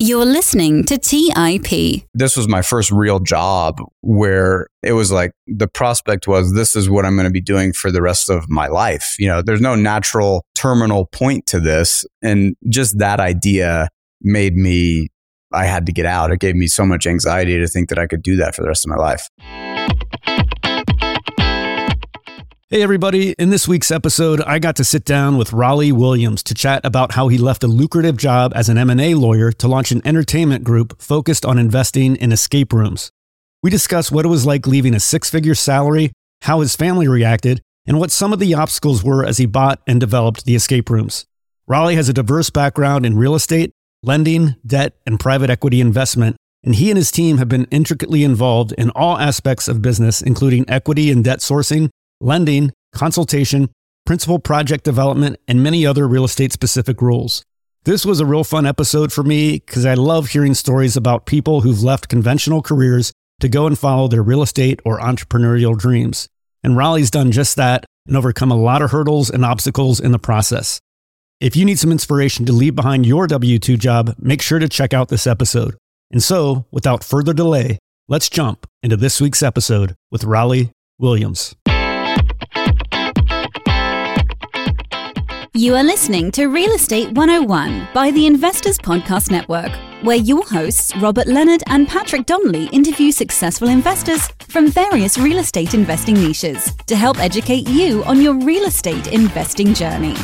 You're listening to TIP. This was my first real job where it was like the prospect was this is what I'm going to be doing for the rest of my life. You know, there's no natural terminal point to this. And just that idea made me, I had to get out. It gave me so much anxiety to think that I could do that for the rest of my life. Hey everybody, in this week's episode, I got to sit down with Raleigh Williams to chat about how he left a lucrative job as an M&A lawyer to launch an entertainment group focused on investing in escape rooms. We discuss what it was like leaving a six-figure salary, how his family reacted, and what some of the obstacles were as he bought and developed the escape rooms. Raleigh has a diverse background in real estate, lending, debt, and private equity investment, and he and his team have been intricately involved in all aspects of business, including equity and debt sourcing, lending, consultation, principal project development, and many other real estate-specific roles. This was a real fun episode for me because I love hearing stories about people who've left conventional careers to go and follow their real estate or entrepreneurial dreams. And Raleigh's done just that and overcome a lot of hurdles and obstacles in the process. If you need some inspiration to leave behind your W-2 job, make sure to check out this episode. And so, without further delay, let's jump into this week's episode with Raleigh Williams. You are listening to Real Estate 101 by the Investors Podcast Network, where your hosts, Robert Leonard and Patrick Donnelly, interview successful investors from various real estate investing niches to help educate you on your real estate investing journey.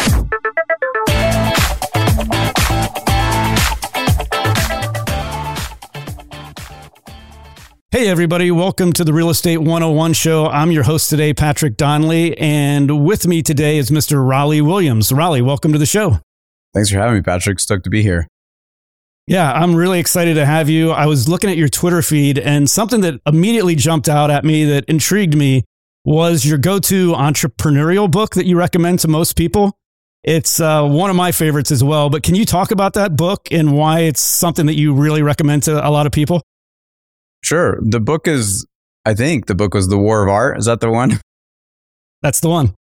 Hey everybody, welcome to the Real Estate 101 show. I'm your host today, Patrick Donnelly, and with me today is Mr. Raleigh Williams. Raleigh, welcome to the show. Thanks for having me, Patrick. Stoked to be here. Yeah, I'm really excited to have you. I was looking at your Twitter feed, and something that immediately jumped out at me that intrigued me was your go-to entrepreneurial book that you recommend to most people. It's one of my favorites as well, but can you talk about that book and why it's something that you really recommend to a lot of people? Sure. The book is, I think the book was The War of Art. Is that the one? That's the one.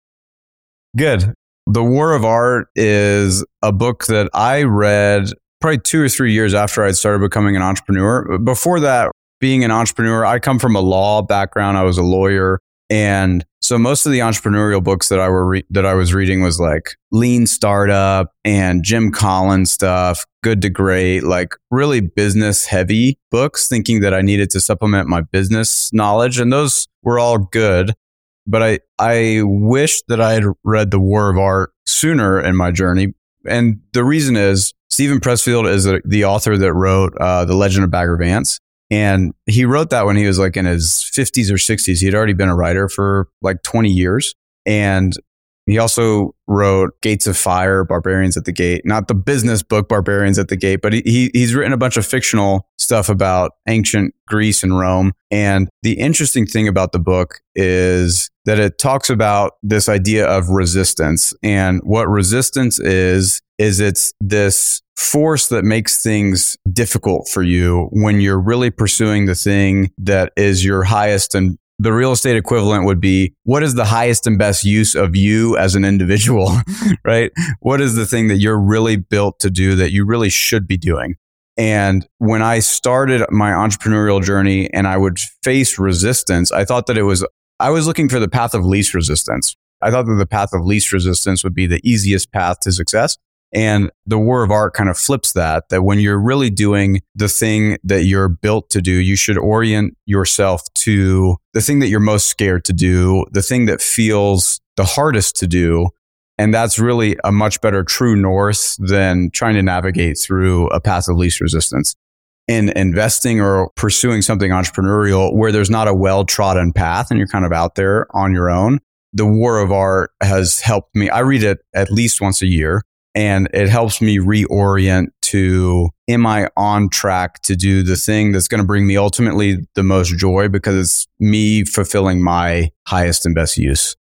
Good. The War of Art is a book that I read probably 2 or 3 years after I started becoming an entrepreneur. Before that, being an entrepreneur, I come from a law background. I was a lawyer. And so most of the entrepreneurial books that I was reading was like Lean Startup and Jim Collins stuff, Good to Great, like really business heavy books, thinking that I needed to supplement my business knowledge. And those were all good. But I wish that I had read The War of Art sooner in my journey. And the reason is Steven Pressfield is the author that wrote The Legend of Bagger Vance. And he wrote that when he was like in his 50s or 60s. He had already been a writer for like 20 years. And he also wrote Gates of Fire, Barbarians at the Gate. Not the business book, Barbarians at the Gate, but he's written a bunch of fictional stuff about ancient Greece and Rome. And the interesting thing about the book is that it talks about this idea of resistance. And what resistance is it's this force that makes things difficult for you when you're really pursuing the thing that is your highest, and the real estate equivalent would be, what is the highest and best use of you as an individual, right? What is the thing that you're really built to do that you really should be doing? And when I started my entrepreneurial journey and I would face resistance, I thought that I was looking for the path of least resistance. I thought that the path of least resistance would be the easiest path to success. And The War of Art kind of flips that when you're really doing the thing that you're built to do, you should orient yourself to the thing that you're most scared to do, the thing that feels the hardest to do. And that's really a much better true north than trying to navigate through a path of least resistance. In investing or pursuing something entrepreneurial where there's not a well-trodden path and you're kind of out there on your own, The War of Art has helped me. I read it at least once a year. And it helps me reorient to, am I on track to do the thing that's going to bring me ultimately the most joy because it's me fulfilling my highest and best use.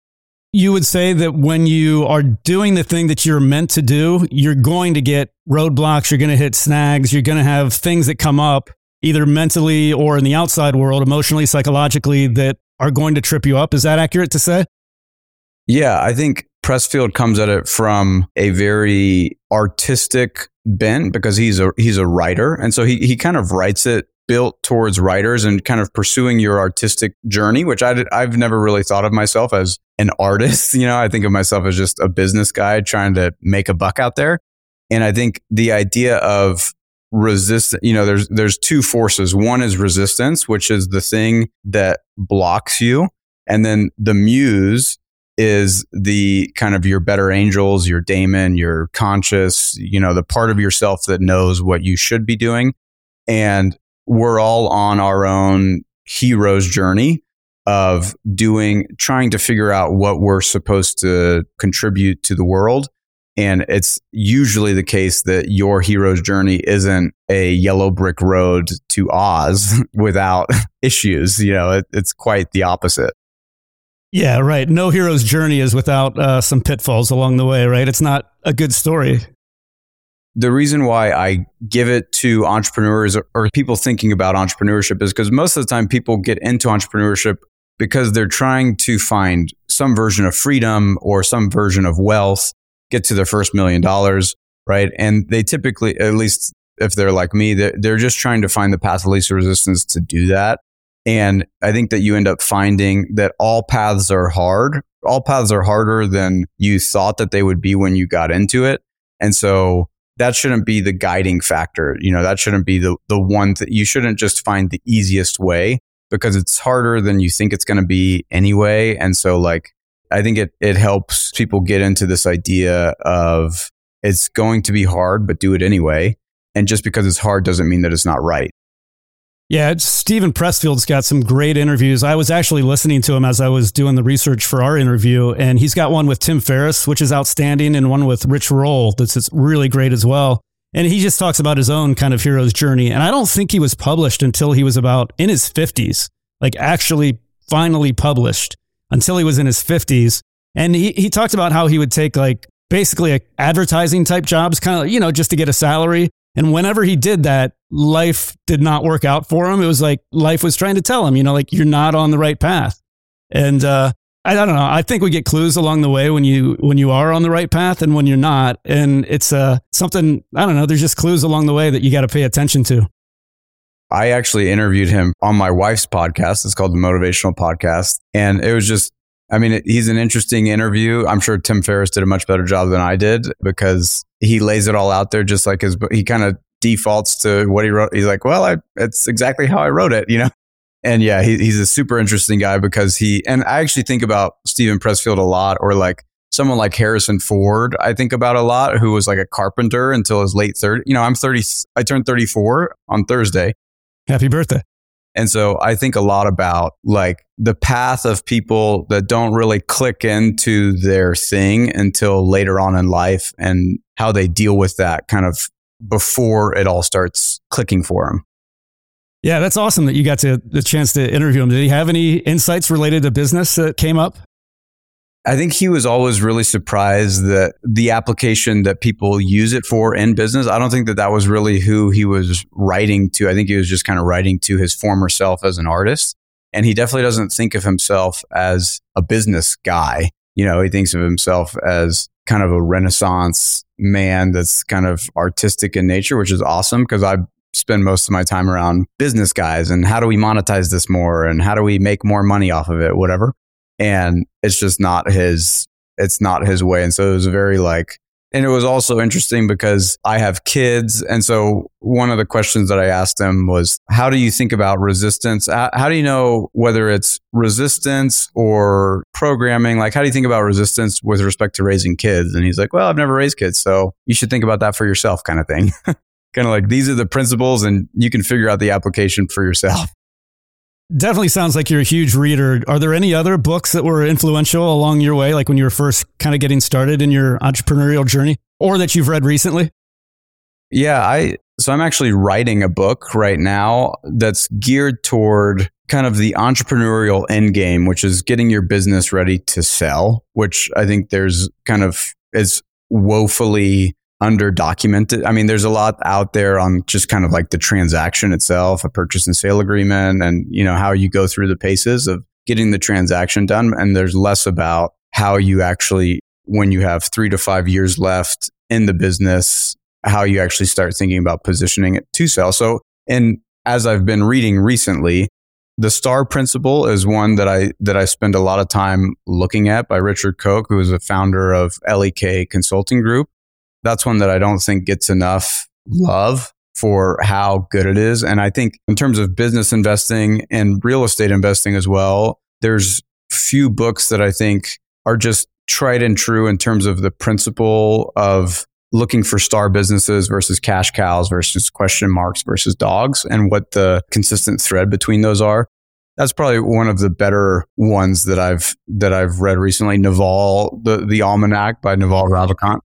You would say that when you are doing the thing that you're meant to do, you're going to get roadblocks, you're going to hit snags, you're going to have things that come up either mentally or in the outside world, emotionally, psychologically, that are going to trip you up. Is that accurate to say? Yeah, I think Pressfield comes at it from a very artistic bent because he's a writer. And so he kind of writes it built towards writers and kind of pursuing your artistic journey, which I've never really thought of myself as an artist. I think of myself as just a business guy trying to make a buck out there. And I think the idea of resistance, there's two forces. One is resistance, which is the thing that blocks you. And then the muse is the kind of your better angels, your daemon, your conscious, the part of yourself that knows what you should be doing. And we're all on our own hero's journey of trying to figure out what we're supposed to contribute to the world. And it's usually the case that your hero's journey isn't a yellow brick road to Oz without issues. It's quite the opposite. Yeah, right. No hero's journey is without some pitfalls along the way, right? It's not a good story. The reason why I give it to entrepreneurs or people thinking about entrepreneurship is because most of the time people get into entrepreneurship because they're trying to find some version of freedom or some version of wealth, get to their first $1 million, right? And they typically, at least if they're like me, they're just trying to find the path of least resistance to do that. And I think that you end up finding that all paths are hard. All paths are harder than you thought that they would be when you got into it. And so that shouldn't be the guiding factor. That shouldn't be the one that you shouldn't just find the easiest way because it's harder than you think it's going to be anyway. And so I think it helps people get into this idea of it's going to be hard, but do it anyway. And just because it's hard doesn't mean that it's not right. Yeah, Steven Pressfield's got some great interviews. I was actually listening to him as I was doing the research for our interview, and he's got one with Tim Ferriss, which is outstanding, and one with Rich Roll that's really great as well. And he just talks about his own kind of hero's journey. And I don't think he was published until he was about in his 50s, actually finally published until he was in his 50s. And he talked about how he would take basically advertising type jobs, kind of, just to get a salary. And whenever he did that, life did not work out for him. It was like life was trying to tell him, you're not on the right path. And I don't know. I think we get clues along the way when you are on the right path and when you're not. And it's something, I don't know, there's just clues along the way that you got to pay attention to. I actually interviewed him on my wife's podcast. It's called the Motivational Podcast. And it was just, he's an interesting interview. I'm sure Tim Ferriss did a much better job than I did because he lays it all out there just like he kind of defaults to what he wrote. He's like, well, it's exactly how I wrote it, And yeah, he's a super interesting guy because and I actually think about Steven Pressfield a lot, or someone like Harrison Ford, I think about a lot, who was a carpenter until his late 30s. I'm 30, I turned 34 on Thursday. Happy birthday. And so I think a lot about the path of people that don't really click into their thing until later on in life and how they deal with that kind of before it all starts clicking for them. Yeah, that's awesome that you got the chance to interview him. Did he have any insights related to business that came up? I think he was always really surprised that the application that people use it for in business, I don't think that was really who he was writing to. I think he was just kind of writing to his former self as an artist. And he definitely doesn't think of himself as a business guy. He thinks of himself as kind of a Renaissance man that's kind of artistic in nature, which is awesome because I spend most of my time around business guys and how do we monetize this more and how do we make more money off of it, whatever. And it's just not his way. And so it was very and it was also interesting because I have kids. And so one of the questions that I asked him was, how do you think about resistance? How do you know whether it's resistance or programming? How do you think about resistance with respect to raising kids? And he's like, well, I've never raised kids, so you should think about that for yourself kind of thing. Kind of these are the principles and you can figure out the application for yourself. Definitely sounds like you're a huge reader. Are there any other books that were influential along your way, when you were first kind of getting started in your entrepreneurial journey, or that you've read recently? Yeah, so I'm actually writing a book right now that's geared toward kind of the entrepreneurial end game, which is getting your business ready to sell, which I think there's it's woefully underdocumented. There's a lot out there on just kind of the transaction itself, a purchase and sale agreement, and how you go through the paces of getting the transaction done. And there's less about how you actually, when you have 3 to 5 years left in the business, how you actually start thinking about positioning it to sell. So, and as I've been reading recently, the STAR principle is one that I spend a lot of time looking at, by Richard Koch, who is a founder of LEK Consulting Group. That's one that I don't think gets enough love for how good it is. And I think in terms of business investing and real estate investing as well, there's few books that I think are just tried and true in terms of the principle of looking for star businesses versus cash cows versus question marks versus dogs, and what the consistent thread between those are. That's probably one of the better ones that I've read recently. Naval, the Almanac by Naval Ravikant.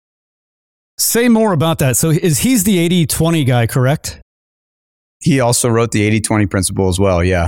Say more about that. So he's the 80-20 guy, correct? He also wrote the 80-20 principle as well, yeah.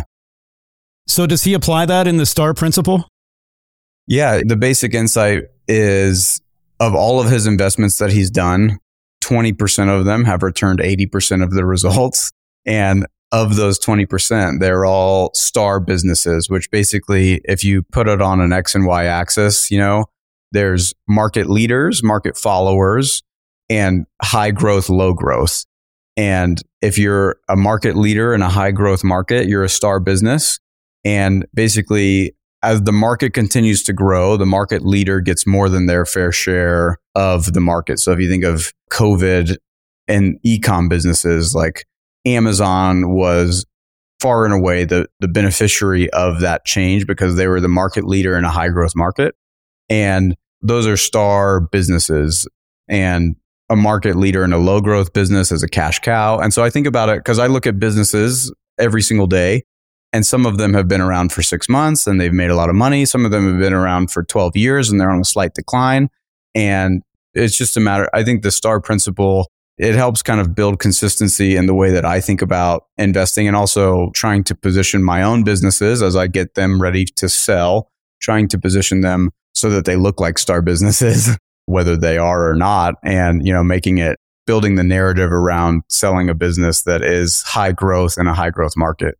So does he apply that in the STAR principle? Yeah, the basic insight is, of all of his investments that he's done, 20% of them have returned 80% of the results. And of those 20%, they're all star businesses, which basically, if you put it on an X and Y axis, there's market leaders, market followers, and high growth, low growth. And if you're a market leader in a high growth market, you're a star business. And basically, as the market continues to grow, the market leader gets more than their fair share of the market. So if you think of COVID and e-com businesses, like Amazon was far and away the beneficiary of that change because they were the market leader in a high growth market. And those are star businesses. And a market leader in a low growth business is a cash cow. And so I think about it because I look at businesses every single day, and some of them have been around for 6 months and they've made a lot of money. Some of them have been around for 12 years and they're on a slight decline. And it's just a matter, I think the STAR principle, it helps kind of build consistency in the way that I think about investing, and also trying to position my own businesses as I get them ready to sell, trying to position them so that they look like star businesses, whether they are or not. And, building the narrative around selling a business that is high growth in a high growth market,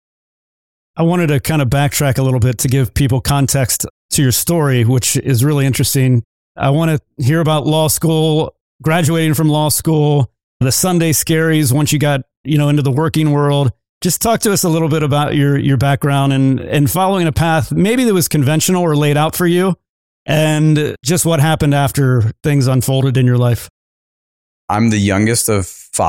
I wanted to kind of backtrack a little bit to give people context to your story, which is really interesting. I want to hear about law school, graduating from law school, the Sunday scaries once you got, into the working world. Just talk to us a little bit about your background and following a path maybe that was conventional or laid out for you, and just what happened after things unfolded in your life. I'm the youngest of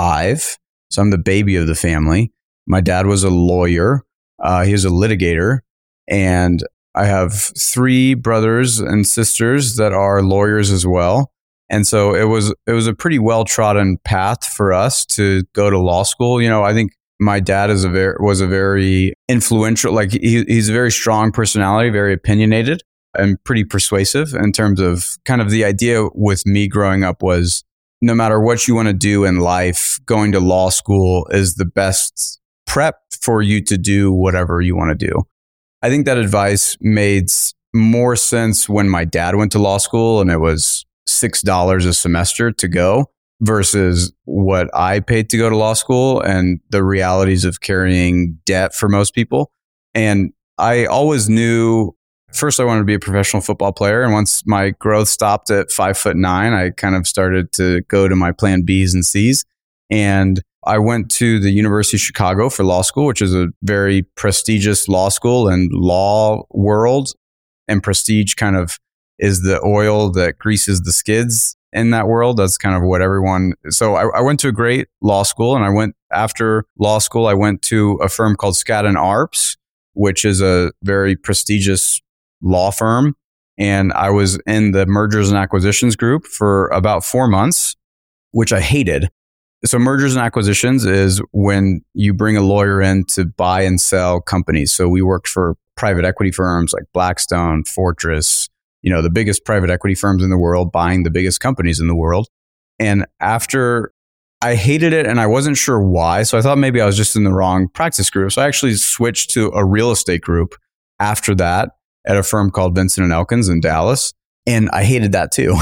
5, so I'm the baby of the family. My dad was a lawyer. He was a litigator, and I have 3 brothers and sisters that are lawyers as well. And so it was a pretty well-trodden path for us to go to law school. I think my dad was a very influential, like he's a very strong personality, very opinionated and pretty persuasive in terms of kind of the idea with me growing up was no matter what you want to do in life, going to law school is the best prep for you to do whatever you want to do. I think that advice made more sense when my dad went to law school and it was $6 a semester to go versus what I paid to go to law school and the realities of carrying debt for most people. And I always knew, first I wanted to be a professional football player. And once my growth stopped at 5'9", I kind of started to go to my plan B's and C's. And I went to the University of Chicago for law school, which is a very prestigious law school and law world. And prestige kind of is the oil that greases the skids in that world. That's kind of what everyone. So I went to a great law school, and after law school, I went to a firm called Skadden Arps, which is a very prestigious law firm. And I was in the mergers and acquisitions group for about 4 months, which I hated. So mergers and acquisitions is when you bring a lawyer in to buy and sell companies. So we worked for private equity firms like Blackstone, Fortress, the biggest private equity firms in the world, buying the biggest companies in the world. And after I hated it and I wasn't sure why. So I thought maybe I was just in the wrong practice group. So I actually switched to a real estate group after that at a firm called Vincent & Elkins in Dallas. And I hated that too.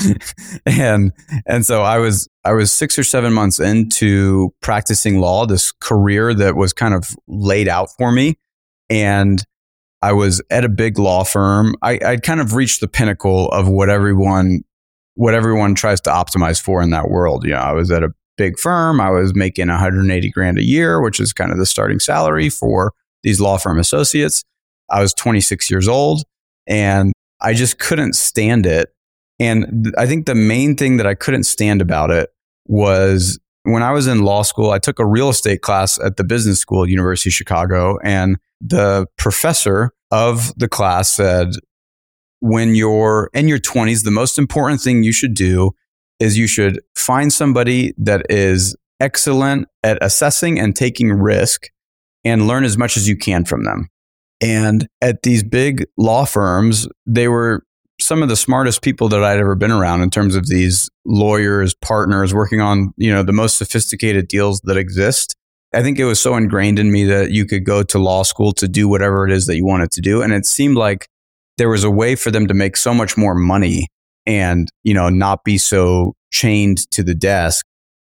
and so I was 6 or 7 months into practicing law, this career that was kind of laid out for me. And I was at a big law firm. I'd kind of reached the pinnacle of what everyone what everyone tries to optimize for in that world. I was at a big firm. I was making 180 grand a year, which is kind of the starting salary for these law firm associates. I was 26 years old and I just couldn't stand it. And I think the main thing that I couldn't stand about it was when I was in law school, I took a real estate class at the business school at University of Chicago. And the professor of the class said, when you're in your 20s, the most important thing you should do is you should find somebody that is excellent at assessing and taking risk and learn as much as you can from them. And at these big law firms, they were some of the smartest people that I'd ever been around in terms of these lawyers, partners working on, the most sophisticated deals that exist. I think it was so ingrained in me that you could go to law school to do whatever it is that you wanted to do. And it seemed like there was a way for them to make so much more money and, not be so chained to the desk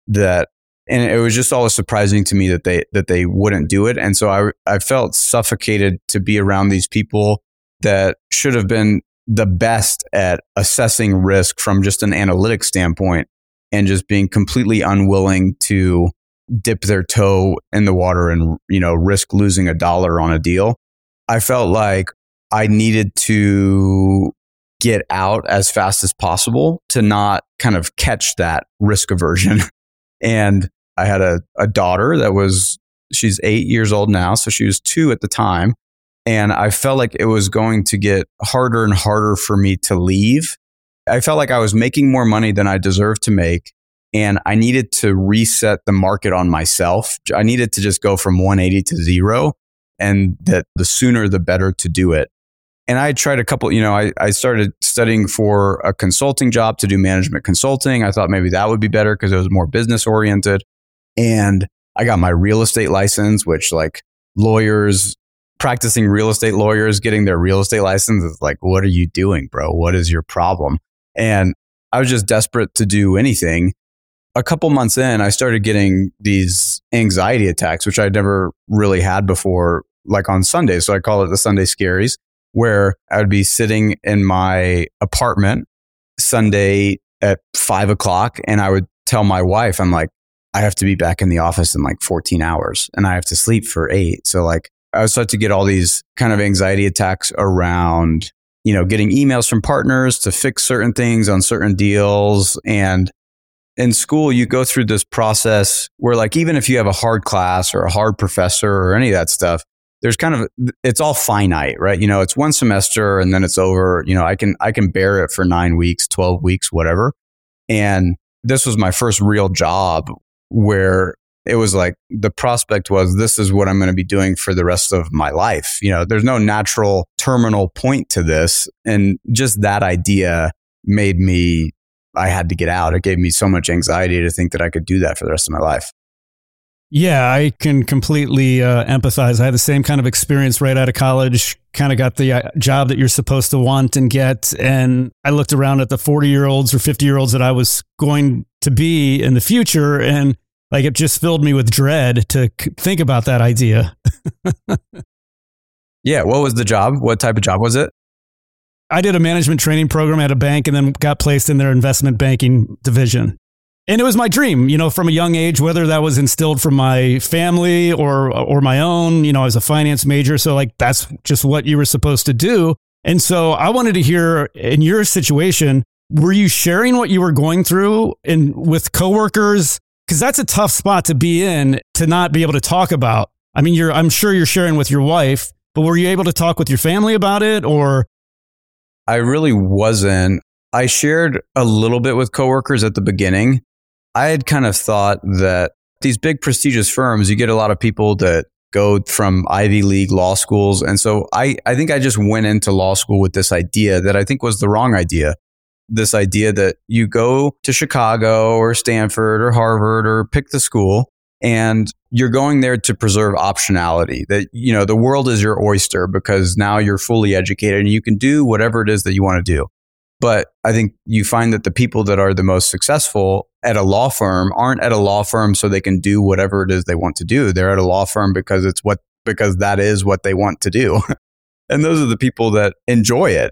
and it was just always surprising to me that they wouldn't do it. And so I felt suffocated to be around these people that should have been the best at assessing risk from just an analytic standpoint and just being completely unwilling to dip their toe in the water and, risk losing $1 on a deal. I felt like I needed to get out as fast as possible to not kind of catch that risk aversion. And I had a daughter she's 8 years old now. So she was 2 at the time. And I felt like it was going to get harder and harder for me to leave. I felt like I was making more money than I deserved to make. And I needed to reset the market on myself. I needed to just go from 180 to 0. And that the sooner, the better to do it. And I tried a couple, I started studying for a consulting job to do management consulting. I thought maybe that would be better because it was more business oriented. And I got my real estate license, which practicing real estate lawyers, getting their real estate license is like, what are you doing, bro? What is your problem? And I was just desperate to do anything. A couple months in, I started getting these anxiety attacks, which I'd never really had before, like on Sundays. So I call it the Sunday Scaries, where I would be sitting in my apartment Sunday at 5:00 and I would tell my wife, I'm like, I have to be back in the office in like 14 hours and I have to sleep for 8. So I would start to get all these kind of anxiety attacks around, getting emails from partners to fix certain things on certain deals. And in school, you go through this process where even if you have a hard class or a hard professor or any of that stuff, there's it's all finite, right? It's one semester and then it's over. I can bear it for 9 weeks, 12 weeks, whatever. And this was my first real job where it was like the prospect was, this is what I'm going to be doing for the rest of my life. There's no natural terminal point to this. And just that idea I had to get out. It gave me so much anxiety to think that I could do that for the rest of my life. Yeah, I can completely empathize. I had the same kind of experience right out of college, kind of got the job that you're supposed to want and get. And I looked around at the 40-year-olds or 50-year-olds that I was going to be in the future. And it just filled me with dread to think about that idea. Yeah. What was the job? What type of job was it? I did a management training program at a bank and then got placed in their investment banking division. And it was my dream, from a young age, whether that was instilled from my family or my own. I was a finance major. So that's just what you were supposed to do. And so I wanted to hear, in your situation, were you sharing what you were going through with coworkers? Because that's a tough spot to be in, to not be able to talk about. I mean, I'm sure you're sharing with your wife, but were you able to talk with your family about it, or? I really wasn't. I shared a little bit with coworkers at the beginning. I had kind of thought that these big prestigious firms, you get a lot of people that go from Ivy League law schools. And so I think I just went into law school with this idea that I think was the wrong idea. This idea that you go to Chicago or Stanford or Harvard or pick the school and you're going there to preserve optionality, that, the world is your oyster because now you're fully educated and you can do whatever it is that you want to do. But I think you find that the people that are the most successful at a law firm aren't at a law firm so they can do whatever it is they want to do. They're at a law firm because that is what they want to do. And those are the people that enjoy it.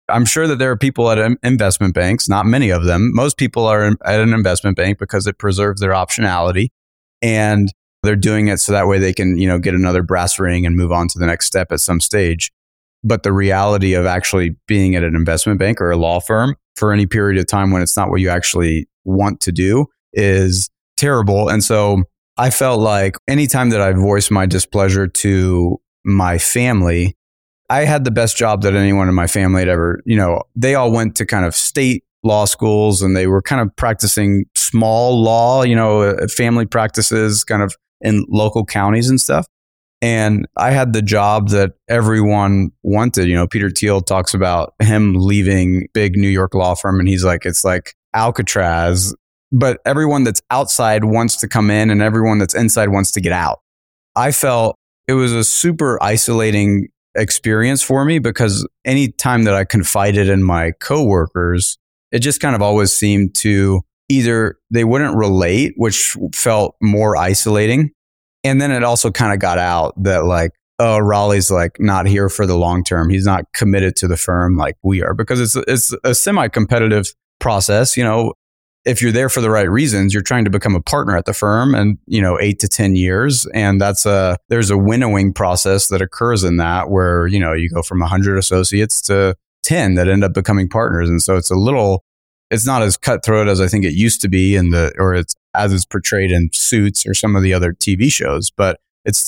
I'm sure that there are people at investment banks, not many of them. Most people are at an investment bank because it preserves their optionality, and they're doing it so that way they can, get another brass ring and move on to the next step at some stage. But the reality of actually being at an investment bank or a law firm for any period of time when it's not what you actually want to do is terrible. And so I felt like anytime that I voiced my displeasure to my family, I had the best job that anyone in my family had ever, they all went to kind of state law schools and they were kind of practicing small law, family practices kind of in local counties and stuff. And I had the job that everyone wanted. Peter Thiel talks about him leaving big New York law firm, and he's like, it's like Alcatraz, but everyone that's outside wants to come in and everyone that's inside wants to get out. I felt it was a super isolating experience for me because any time that I confided in my coworkers, it just kind of always seemed to either they wouldn't relate, which felt more isolating. And then it also kind of got out that like, oh, Raleigh's like not here for the long term. He's not committed to the firm like we are, because it's a semi-competitive process. If you're there for the right reasons, you're trying to become a partner at the firm and, 8 to 10 years. And there's a winnowing process that occurs in that where, you go from 100 associates to 10 that end up becoming partners. And so it's not as cutthroat as I think it used to be as it's portrayed in Suits or some of the other TV shows, but it's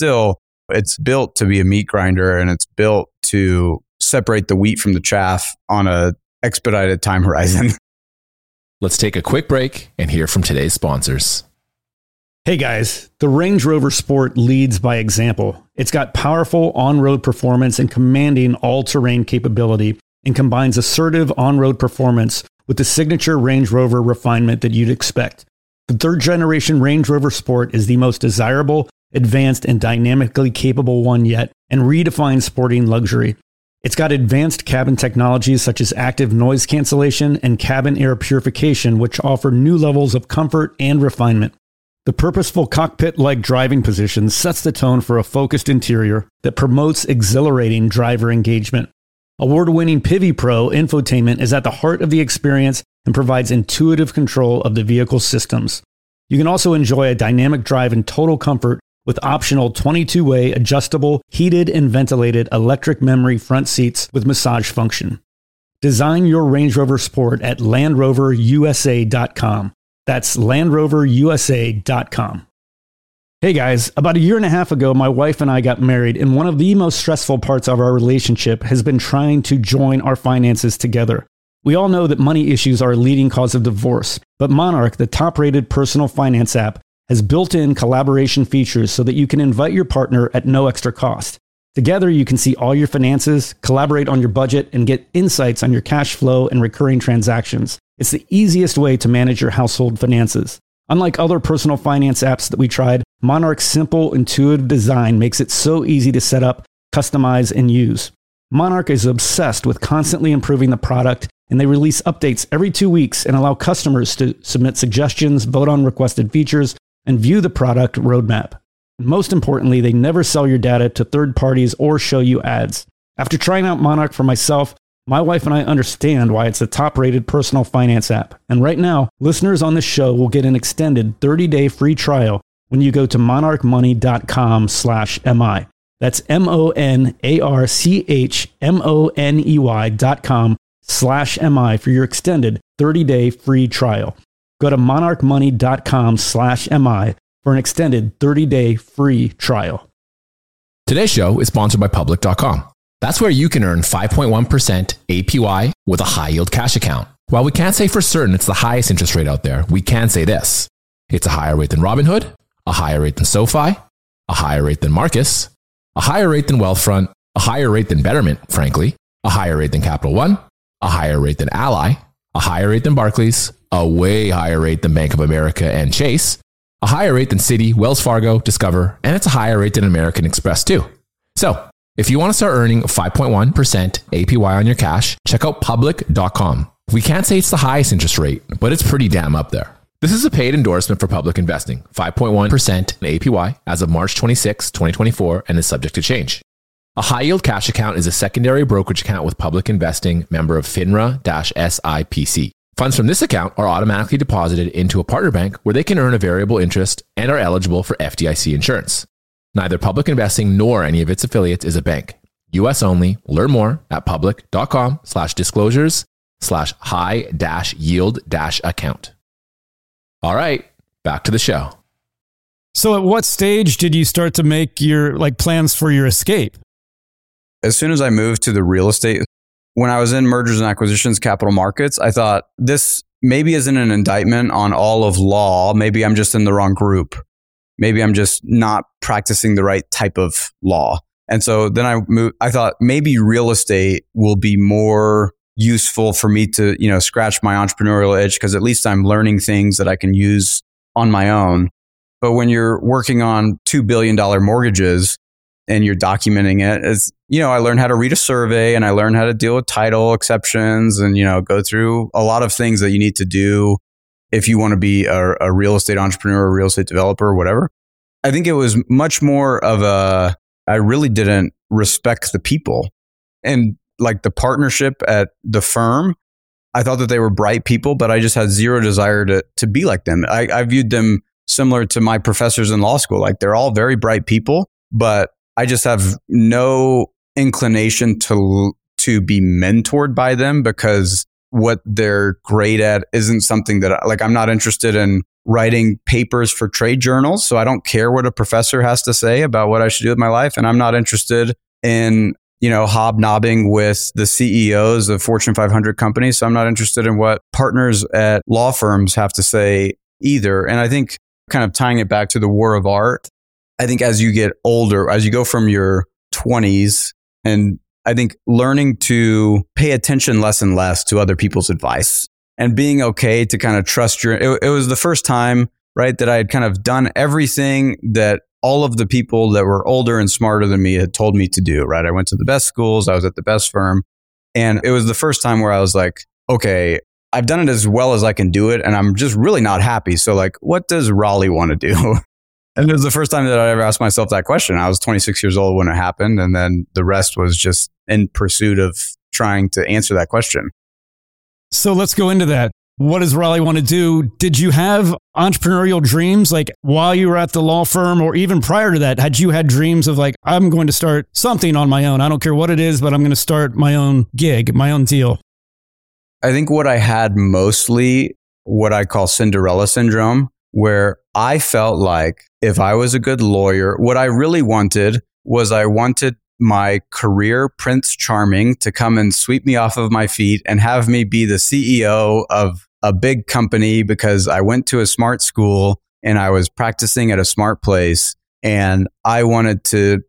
built to be a meat grinder, and it's built to separate the wheat from the chaff on a expedited time horizon. Let's take a quick break and hear from today's sponsors. Hey guys, the Range Rover Sport leads by example. It's got powerful on-road performance and commanding all-terrain capability, and combines assertive on-road performance with the signature Range Rover refinement that you'd expect. The third generation Range Rover Sport is the most desirable, advanced, and dynamically capable one yet, and redefines sporting luxury. It's got advanced cabin technologies such as active noise cancellation and cabin air purification, which offer new levels of comfort and refinement. The purposeful cockpit-like driving position sets the tone for a focused interior that promotes exhilarating driver engagement. Award-winning Pivi Pro infotainment is at the heart of the experience and provides intuitive control of the vehicle systems. You can also enjoy a dynamic drive in total comfort with optional 22-way adjustable, heated and ventilated electric memory front seats with massage function. Design your Range Rover Sport at LandRoverUSA.com. That's LandRoverUSA.com. Hey guys, about a year and a half ago, my wife and I got married, and one of the most stressful parts of our relationship has been trying to join our finances together. We all know that money issues are a leading cause of divorce, but Monarch, the top-rated personal finance app, has built-in collaboration features so that you can invite your partner at no extra cost. Together, you can see all your finances, collaborate on your budget, and get insights on your cash flow and recurring transactions. It's the easiest way to manage your household finances. Unlike other personal finance apps that we tried, Monarch's simple, intuitive design makes it so easy to set up, customize, and use. Monarch is obsessed with constantly improving the product, and they release updates every 2 weeks and allow customers to submit suggestions, vote on requested features, and view the product roadmap. Most importantly, they never sell your data to third parties or show you ads. After trying out Monarch for myself, my wife and I understand why it's the top-rated personal finance app. And right now, listeners on this show will get an extended 30-day free trial when you go to monarchmoney.com/MI. That's MONARCHMONEY.com/MI for your extended 30-day free trial. Go to monarchmoney.com/MI for an extended 30-day free trial. Today's show is sponsored by Public.com. That's where you can earn 5.1% APY with a high-yield cash account. While we can't say for certain it's the highest interest rate out there, we can say this. It's a higher rate than Robinhood, a higher rate than SoFi, a higher rate than Marcus, a higher rate than Wealthfront, a higher rate than Betterment, frankly, a higher rate than Capital One, a higher rate than Ally, a higher rate than Barclays, a way higher rate than Bank of America and Chase, a higher rate than Citi, Wells Fargo, Discover, and it's a higher rate than American Express too. So, if you want to start earning 5.1% APY on your cash, check out Public.com. We can't say it's the highest interest rate, but it's pretty damn up there. This is a paid endorsement for Public Investing, 5.1% APY as of March 26, 2024, and is subject to change. A high-yield cash account is a secondary brokerage account with Public Investing, member of FINRA-SIPC. Funds from this account are automatically deposited into a partner bank where they can earn a variable interest and are eligible for FDIC insurance. Neither Public Investing nor any of its affiliates is a bank. US only. Learn more at public.com/disclosures/high-yield-account. All right, back to the show. So at what stage did you start to make your plans for your escape? As soon as I moved to the real estate, when I was in mergers and acquisitions, capital markets, I thought this maybe isn't an indictment on all of law. Maybe I'm just in the wrong group. Maybe I'm just not practicing the right type of law. And so then I thought maybe real estate will be more useful for me to, scratch my entrepreneurial itch, because at least I'm learning things that I can use on my own. But when you're working on $2 billion mortgages and you're documenting it, I learned how to read a survey and I learned how to deal with title exceptions and, go through a lot of things that you need to do if you want to be a real estate entrepreneur, a real estate developer, or whatever. I think it was much more of I really didn't respect the people and the partnership at the firm. I thought that they were bright people, but I just had zero desire to be like them. I viewed them similar to my professors in law school. They're all very bright people, but I just have no inclination to be mentored by them, because what they're great at isn't something that I'm not interested in writing papers for trade journals. So I don't care what a professor has to say about what I should do with my life. And I'm not interested in, hobnobbing with the CEOs of Fortune 500 companies. So I'm not interested in what partners at law firms have to say either. And I think kind of tying it back to the war of art, I think as you get older, as you go from your 20s, and I think learning to pay attention less and less to other people's advice and being okay to kind of trust it was the first time, right, that I had kind of done everything that all of the people that were older and smarter than me had told me to do, right? I went to the best schools. I was at the best firm. And it was the first time where I was like, okay, I've done it as well as I can do it. And I'm just really not happy. So what does Raleigh want to do? And it was the first time that I ever asked myself that question. I was 26 years old when it happened. And then the rest was just in pursuit of trying to answer that question. So let's go into that. What does Raleigh want to do? Did you have entrepreneurial dreams while you were at the law firm, or even prior to that? Had you had dreams of I'm going to start something on my own? I don't care what it is, but I'm going to start my own gig, my own deal. I think what I had mostly, what I call Cinderella syndrome, where I felt like if I was a good lawyer, what I really wanted was I wanted my career Prince Charming to come and sweep me off of my feet and have me be the CEO of a big company because I went to a smart school and I was practicing at a smart place. And I wanted to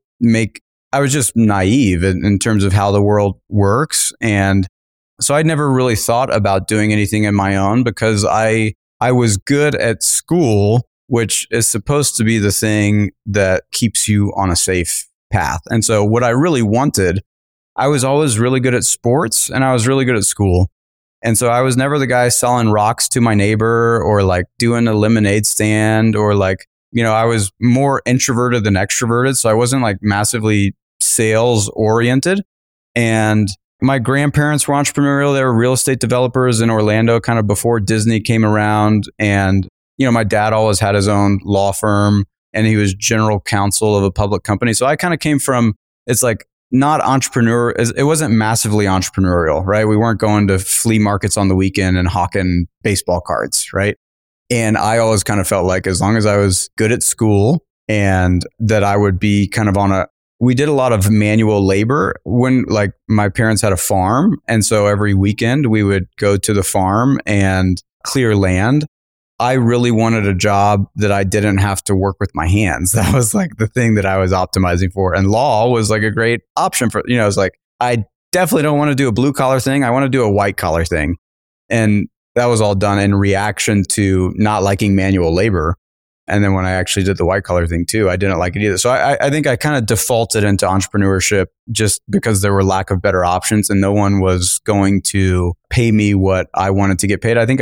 I was just naive in terms of how the world works. And so I never really thought about doing anything on my own because I was good at school, which is supposed to be the thing that keeps you on a safe path. And so what I really wanted, I was always really good at sports and I was really good at school. And so I was never the guy selling rocks to my neighbor or doing a lemonade stand or I was more introverted than extroverted. So I wasn't massively sales oriented. And my grandparents were entrepreneurial. They were real estate developers in Orlando kind of before Disney came around. And, my dad always had his own law firm and he was general counsel of a public company. So I kind of came from, it's not entrepreneur. It wasn't massively entrepreneurial, right? We weren't going to flea markets on the weekend and hawking baseball cards, right? And I always kind of felt like as long as I was good at school and that I would be kind of we did a lot of manual labor when my parents had a farm. And so every weekend we would go to the farm and clear land. I really wanted a job that I didn't have to work with my hands. That was the thing that I was optimizing for. And law was a great option for, it's I definitely don't want to do a blue collar thing. I want to do a white collar thing. And that was all done in reaction to not liking manual labor. And then when I actually did the white collar thing too, I didn't like it either. So I think I kind of defaulted into entrepreneurship just because there were lack of better options and no one was going to pay me what I wanted to get paid. I think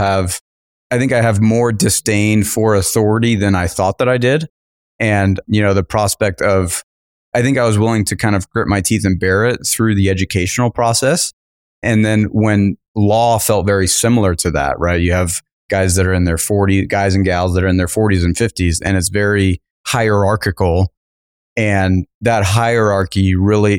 I have more disdain for authority than I thought that I did. And, the prospect of I think I was willing to kind of grit my teeth and bear it through the educational process. And then when law felt very similar to that, right? You have guys that are in their 40s, guys and gals that are in their 40s and 50s, and it's very hierarchical. And that hierarchy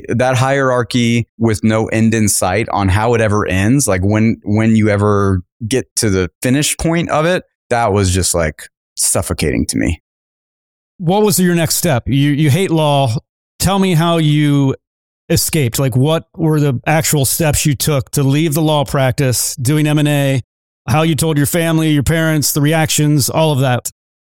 with no end in sight on how it ever ends, like when you ever get to the finish point of it, that was just like suffocating to me. What was your next step? You hate law. Tell me how you escaped. Like, what were the actual steps you took to leave the law practice, doing M&A, how you told your family, your parents, the reactions, all of that?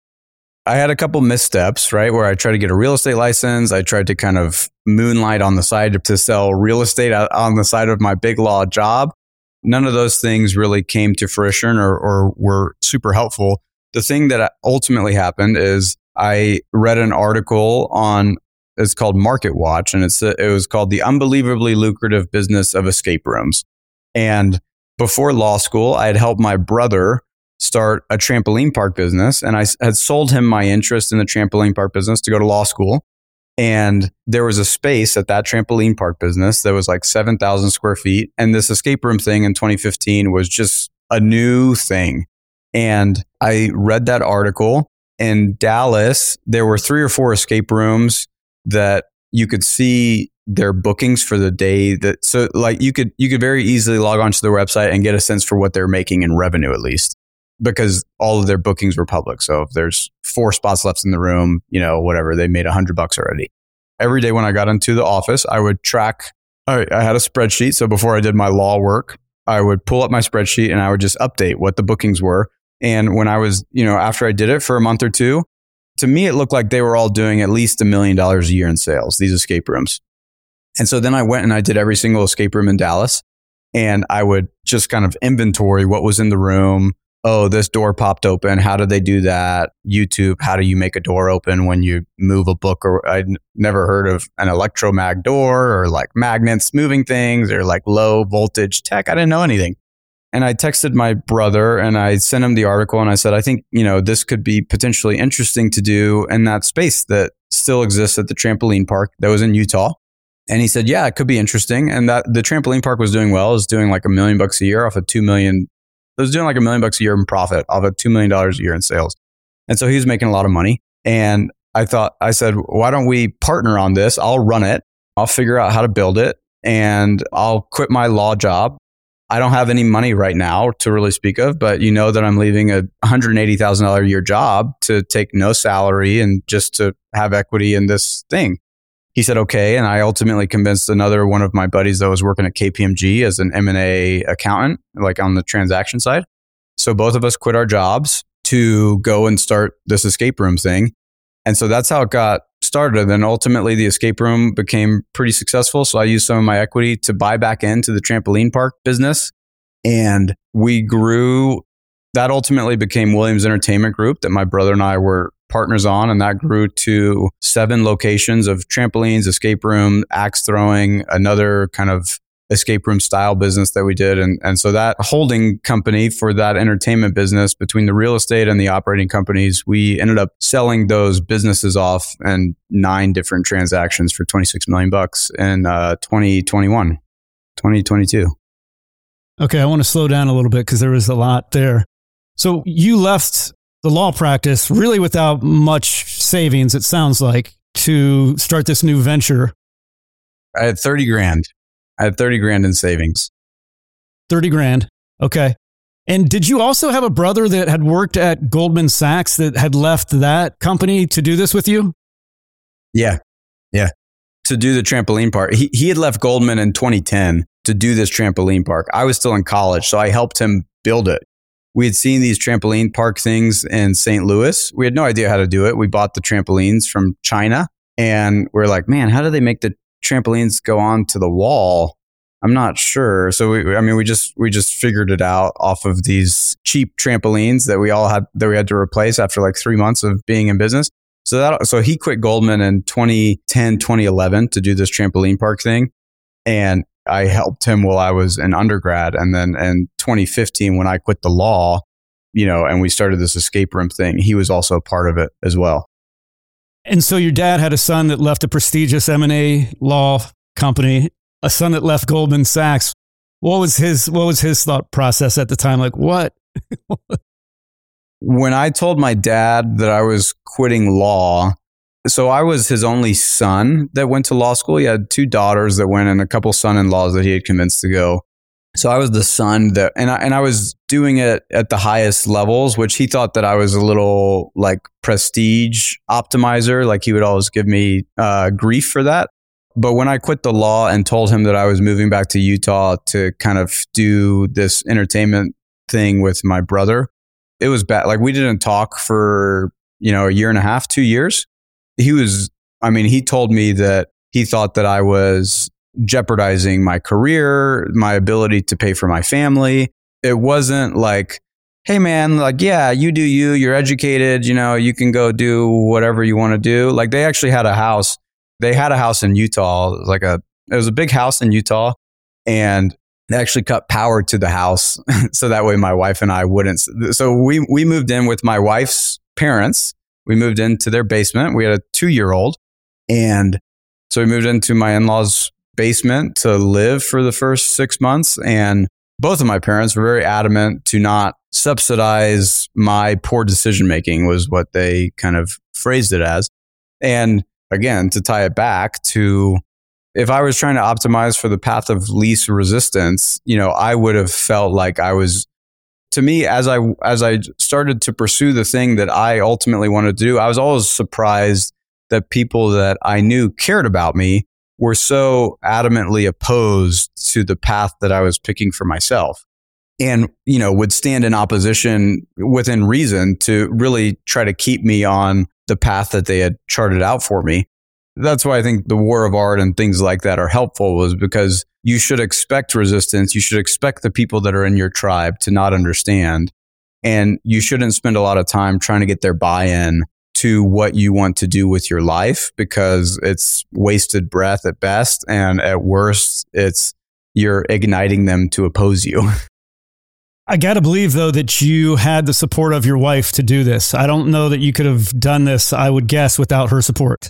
I had a couple missteps, right? Where I tried to get a real estate license. I tried to kind of moonlight on the side to sell real estate on the side of my big law job. None of those things really came to fruition or were super helpful. The thing that ultimately happened is I read an article it's called Market Watch, and it was called The Unbelievably Lucrative Business of Escape Rooms. And before law school, I had helped my brother start a trampoline park business, and I had sold him my interest in the trampoline park business to go to law school. And there was a space at that trampoline park business that was like 7,000 square feet. And this escape room thing in 2015 was just a new thing. And I read that article. In Dallas, there were 3 or 4 escape rooms that you could see their bookings for the day. So like you could very easily log onto their website and get a sense for what they're making in revenue, at least, because all of their bookings were public. So if there's 4 spots left in the room, whatever, they made $100 already. Every day when I got into the office, I would track. I had a spreadsheet. So before I did my law work, I would pull up my spreadsheet and I would just update what the bookings were. And when I was, after I did it for a month or two, to me, it looked like they were all doing at least $1 million a year in sales, these escape rooms. And so then I went and I did every single escape room in Dallas, and I would just kind of inventory what was in the room. Oh, this door popped open. How did they do that? YouTube, how do you make a door open when you move a book? Or I'd never heard of an electromag door or like magnets moving things or like low voltage tech. I didn't know anything. And I texted my brother and I sent him the article and I said, I think, this could be potentially interesting to do in that space that still exists at the trampoline park that was in Utah. And he said, yeah, it could be interesting. And that the trampoline park was doing well. It was doing like $1 million a year off of $2 million. It was doing like $1 million a year in profit off of $2 million a year in sales. And so he was making a lot of money. And I said, why don't we partner on this? I'll run it. I'll figure out how to build it and I'll quit my law job. I don't have any money right now to really speak of, but that I'm leaving a $180,000 a year job to take no salary and just to have equity in this thing. He said, okay. And I ultimately convinced another one of my buddies that was working at KPMG as an M&A accountant, like on the transaction side. So both of us quit our jobs to go and start this escape room thing. And so that's how it got started. And then ultimately the escape room became pretty successful. So I used some of my equity to buy back into the trampoline park business. And we grew. That ultimately became Williams Entertainment Group that my brother and I were partners on. And that grew to 7 locations of trampolines, escape room, axe throwing, another kind of escape room style business that we did. And so that holding company for that entertainment business, between the real estate and the operating companies, we ended up selling those businesses off in 9 different transactions for $26 million in 2022. Okay, I want to slow down a little bit because there was a lot there. So you left the law practice really without much savings, it sounds like, to start this new venture. I had 30 grand. I had 30 grand in savings. 30 grand. Okay. And did you also have a brother that had worked at Goldman Sachs that had left that company to do this with you? Yeah. To do the trampoline park. He had left Goldman in 2010 to do this trampoline park. I was still in college, so I helped him build it. We had seen these trampoline park things in St. Louis. We had no idea how to do it. We bought the trampolines from China and we're like, man, how do they make the trampolines go onto the wall? I'm not sure. So we just figured it out off of these cheap trampolines that we had to replace after like 3 months of being in business. So he quit Goldman in 2010, 2011 to do this trampoline park thing. And I helped him while I was an undergrad. And then in 2015, when I quit the law, and we started this escape room thing, he was also a part of it as well. And so your dad had a son that left a prestigious M&A law company, a son that left Goldman Sachs. What was his thought process at the time? Like, what? When I told my dad that I was quitting law, so I was his only son that went to law school. He had 2 daughters that went and a couple son-in-laws that he had convinced to go. So I was the son that, and I was doing it at the highest levels, which he thought that I was a little like prestige optimizer. Like he would always give me grief for that. But when I quit the law and told him that I was moving back to Utah to kind of do this entertainment thing with my brother, it was bad. Like we didn't talk for, a year and a half, 2 years. He told me that he thought that I was jeopardizing my career, my ability to pay for my family. It wasn't like, hey man, like, yeah, you do you, you're educated, you can go do whatever you want to do. Like they actually had a house. They had a house in Utah. It was a big house in Utah, and they actually cut power to the house. So that way my wife and I wouldn't. So we moved in with my wife's parents. We moved into their basement. We had a 2-year-old. And so we moved into my in-laws' basement to live for the first 6 months. And both of my parents were very adamant to not subsidize my poor decision making, was what they kind of phrased it as. And again, to tie it back to, if I was trying to optimize for the path of least resistance, I would have felt like I was, to me, as I started to pursue the thing that I ultimately wanted to do, I was always surprised that people that I knew cared about me were so adamantly opposed to the path that I was picking for myself, and, would stand in opposition within reason to really try to keep me on the path that they had charted out for me. That's why I think the war of art and things like that are helpful, was because you should expect resistance. You should expect the people that are in your tribe to not understand. And you shouldn't spend a lot of time trying to get their buy-in to what you want to do with your life, because it's wasted breath at best. And at worst, you're igniting them to oppose you. I got to believe, though, that you had the support of your wife to do this. I don't know that you could have done this, I would guess, without her support.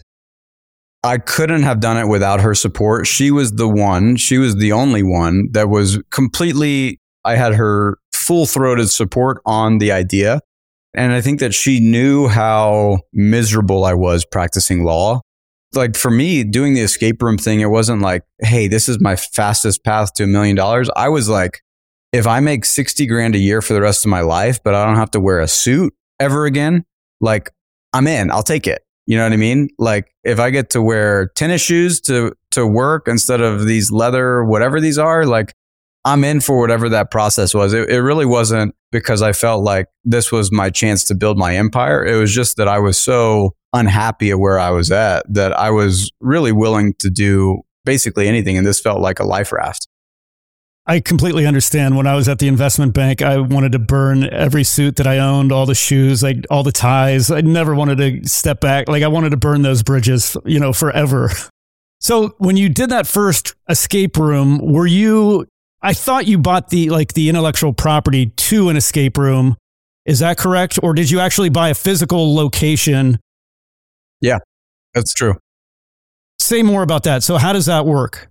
I couldn't have done it without her support. She was the only one that was completely, I had her full-throated support on the idea. And I think that she knew how miserable I was practicing law. Like for me, doing the escape room thing, it wasn't like, hey, this is my fastest path to $1 million. I was like, if I make $60,000 a year for the rest of my life, but I don't have to wear a suit ever again, like I'm in, I'll take it. You know what I mean? Like if I get to wear tennis shoes to work instead of these leather, whatever these are, like I'm in for whatever that process was. It really wasn't because I felt like this was my chance to build my empire. It was just that I was so unhappy at where I was at that I was really willing to do basically anything. And this felt like a life raft. I completely understand. When I was at the investment bank, I wanted to burn every suit that I owned, all the shoes, like all the ties. I never wanted to step back. Like I wanted to burn those bridges, forever. So when you did that first escape room, I thought you bought the intellectual property to an escape room. Is that correct? Or did you actually buy a physical location? Yeah, that's true. Say more about that. So how does that work?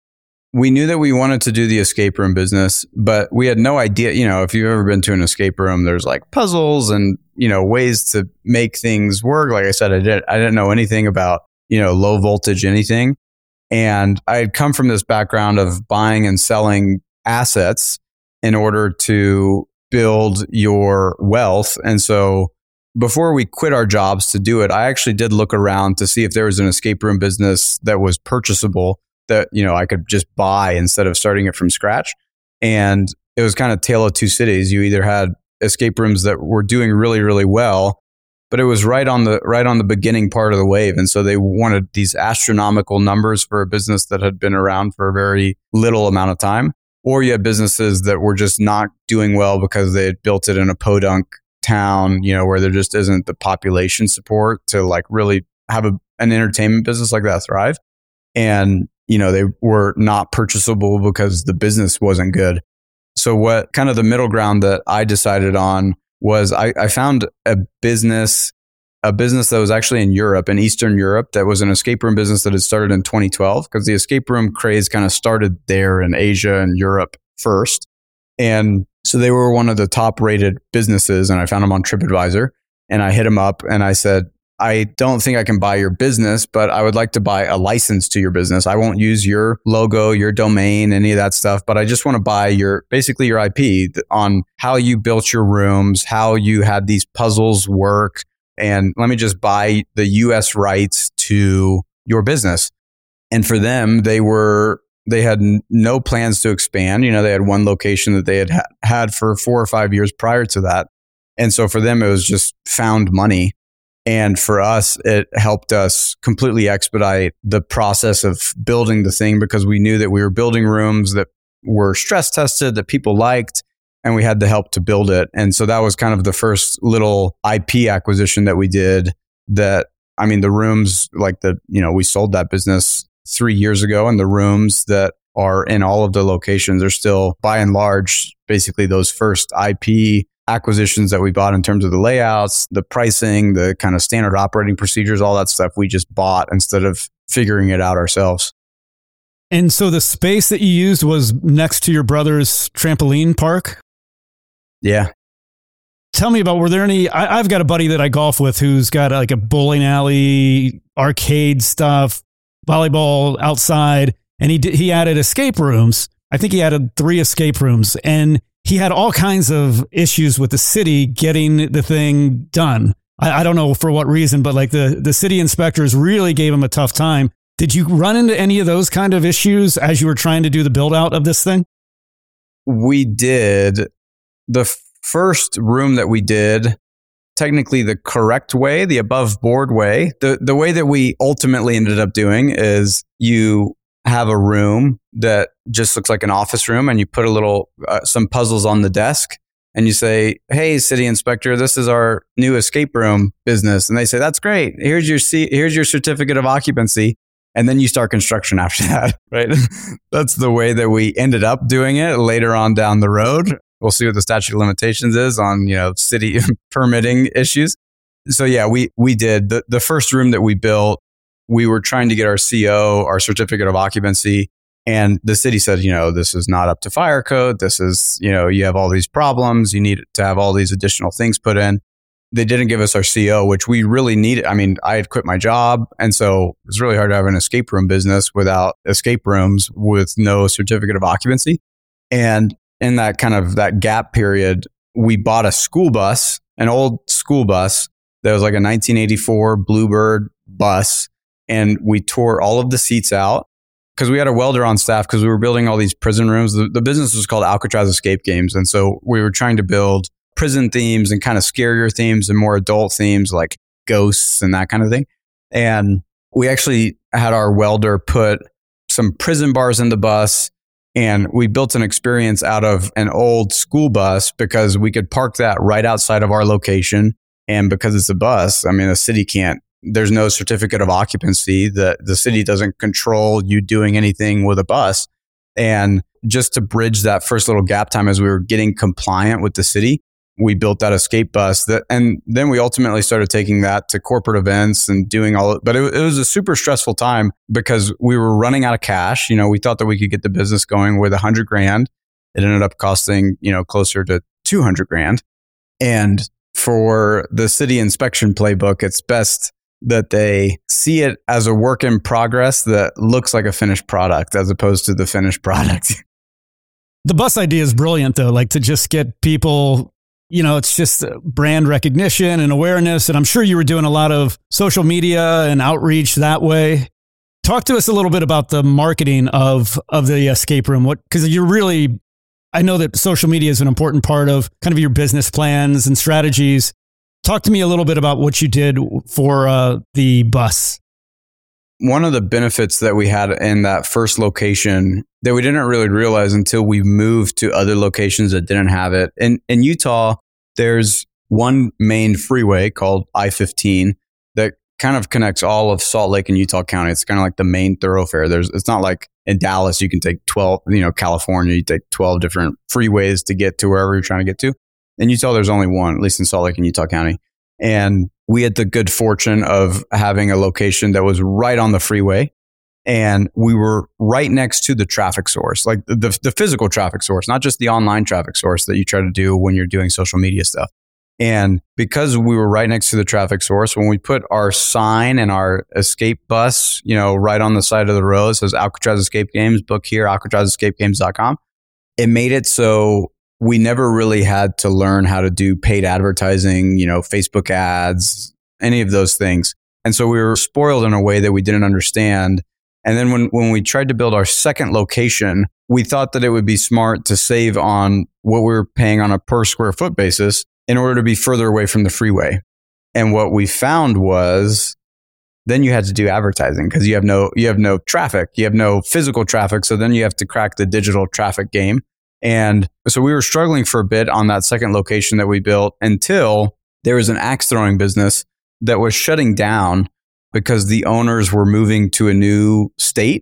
We knew that we wanted to do the escape room business, but we had no idea, if you've ever been to an escape room, there's like puzzles and, ways to make things work. Like I said, I didn't know anything about, low voltage anything. And I had come from this background of buying and selling assets in order to build your wealth. And so before we quit our jobs to do it, I actually did look around to see if there was an escape room business that was purchasable, that, I could just buy instead of starting it from scratch. And it was kind of tale of two cities. You either had escape rooms that were doing really, really well, but it was right on the beginning part of the wave. And so they wanted these astronomical numbers for a business that had been around for a very little amount of time. Or you had businesses that were just not doing well because they had built it in a podunk town, where there just isn't the population support to like really have an entertainment business like that thrive. And they were not purchasable because the business wasn't good. So what kind of the middle ground that I decided on was I found a business a business that was actually in Europe, in Eastern Europe, that was an escape room business that had started in 2012, because the escape room craze kind of started there in Asia and Europe first. And so they were one of the top rated businesses, and I found them on TripAdvisor, and I hit them up and I said, I don't think I can buy your business, but I would like to buy a license to your business. I won't use your logo, your domain, any of that stuff, but I just want to buy basically your IP on how you built your rooms, how you had these puzzles work. And let me just buy the US rights to your business. And for them, they had no plans to expand. You know, they had one location that they had for 4 or 5 years prior to that. And so for them, it was just found money. And for us, it helped us completely expedite the process of building the thing, because we knew that we were building rooms that were stress tested, that people liked, and we had the help to build it. And so that was kind of the first little IP acquisition that we did. That, I mean, the rooms, we sold that business 3 years ago, and the rooms that are in all of the locations are still, by and large, basically those first IP acquisitions that we bought in terms of the layouts, the pricing, the kind of standard operating procedures, all that stuff we just bought instead of figuring it out ourselves. And so the space that you used was next to your brother's trampoline park? Yeah. Tell me about, were there any, I've got a buddy that I golf with who's got like a bowling alley, arcade stuff, volleyball outside, and he added escape rooms. I think he added 3 escape rooms, and he had all kinds of issues with the city getting the thing done. I don't know for what reason, but like the city inspectors really gave him a tough time. Did you run into any of those kind of issues as you were trying to do the build out of this thing? We did. The first room that we did, technically the correct way, the above board way, the way that we ultimately ended up doing is you have a room that just looks like an office room, and you put a little some puzzles on the desk, and you say, "Hey, city inspector, this is our new escape room business." And they say, "That's great. Here's your certificate of occupancy." And then you start construction after that, right? That's the way that we ended up doing it later on down the road. We'll see what the statute of limitations is on, city permitting issues. So yeah, we did the first room that we built. We were trying to get our CO, our certificate of occupancy, and the city said, this is not up to fire code. This is, you have all these problems. You need to have all these additional things put in. They didn't give us our CO, which we really needed. I mean, I had quit my job, and so it's really hard to have an escape room business without escape rooms with no certificate of occupancy. And in that kind of that gap period, we bought a school bus, an old school bus that was like a 1984 Bluebird bus. And we tore all of the seats out because we had a welder on staff, because we were building all these prison rooms. The business was called Alcatraz Escape Games. And so we were trying to build prison themes and kind of scarier themes and more adult themes like ghosts and that kind of thing. And we actually had our welder put some prison bars in the bus, and we built an experience out of an old school bus because we could park that right outside of our location. And because it's a bus, I mean, the city there's no certificate of occupancy. The city doesn't control you doing anything with a bus. And just to bridge that first little gap time as we were getting compliant with the city, we built that escape bus. And then we ultimately started taking that to corporate events and doing but it was a super stressful time because we were running out of cash. We thought that we could get the business going with $100,000. It ended up costing, closer to $200,000. And for the city inspection playbook, it's best that they see it as a work in progress that looks like a finished product as opposed to the finished product. The bus idea is brilliant, though, like to just get people, it's just brand recognition and awareness. And I'm sure you were doing a lot of social media and outreach that way. Talk to us a little bit about the marketing of the escape room. Because I know that social media is an important part of kind of your business plans and strategies. Talk to me a little bit about what you did for the bus. One of the benefits that we had in that first location that we didn't really realize until we moved to other locations that didn't have it. In Utah, there's one main freeway called I-15 that kind of connects all of Salt Lake and Utah County. It's kind of like the main thoroughfare. It's not like in Dallas, you can take 12, California, you take 12 different freeways to get to wherever you're trying to get to. In Utah, there's only one, at least in Salt Lake and Utah County. And we had the good fortune of having a location that was right on the freeway. And we were right next to the traffic source, like the physical traffic source, not just the online traffic source that you try to do when you're doing social media stuff. And because we were right next to the traffic source, when we put our sign and our escape bus, right on the side of the road, it says Alcatraz Escape Games, book here, alcatrazescapegames.com. It made it so we never really had to learn how to do paid advertising, Facebook ads, any of those things. And so we were spoiled in a way that we didn't understand. And then when we tried to build our second location, we thought that it would be smart to save on what we were paying on a per square foot basis in order to be further away from the freeway. And what we found was then you had to do advertising because you have no traffic, you have no physical traffic. So then you have to crack the digital traffic game. And so we were struggling for a bit on that second location that we built until there was an axe throwing business that was shutting down because the owners were moving to a new state.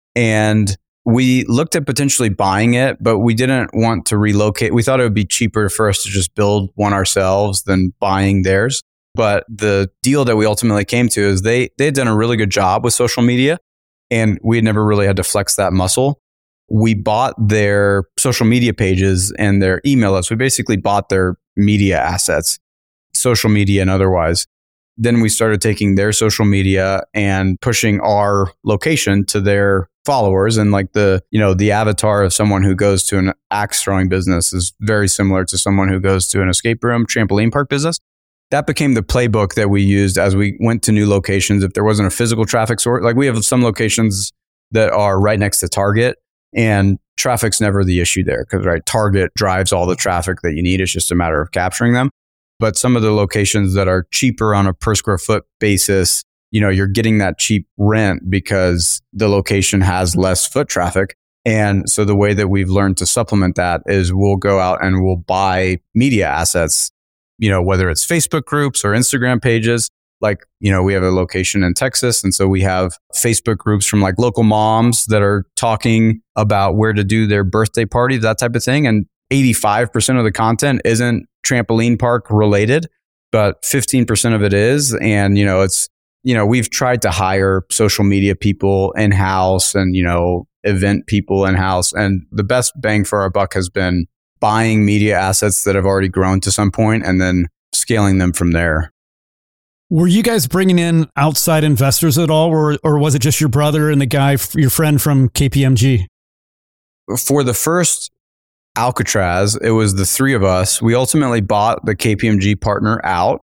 And we looked at potentially buying it, but we didn't want to relocate. We thought it would be cheaper for us to just build one ourselves than buying theirs. But the deal that we ultimately came to is they had done a really good job with social media, and we had never really had to flex that muscle. We bought their social media pages and their email lists. We basically bought their media assets, social media and otherwise. Then we started taking their social media and pushing our location to their followers. And like the avatar of someone who goes to an axe throwing business is very similar to someone who goes to an escape room, trampoline park business. That became the playbook that we used as we went to new locations. If there wasn't a physical traffic source, like we have some locations that are right next to Target, and traffic's never the issue there because Target drives all the traffic that you need. It's just a matter of capturing them. But some of the locations that are cheaper on a per square foot basis, you're getting that cheap rent because the location has less foot traffic. And so the way that we've learned to supplement that is we'll go out and we'll buy media assets, whether it's Facebook groups or Instagram pages. Like, we have a location in Texas. And so we have Facebook groups from like local moms that are talking about where to do their birthday party, that type of thing. And 85% of the content isn't trampoline park related, but 15% of it is. And, we've tried to hire social media people in-house and, event people in-house. And the best bang for our buck has been buying media assets that have already grown to some point and then scaling them from there. Were you guys bringing in outside investors at all, or was it just your brother and the guy, your friend from KPMG? For the first Alcatraz, it was the three of us. We ultimately bought the KPMG partner out.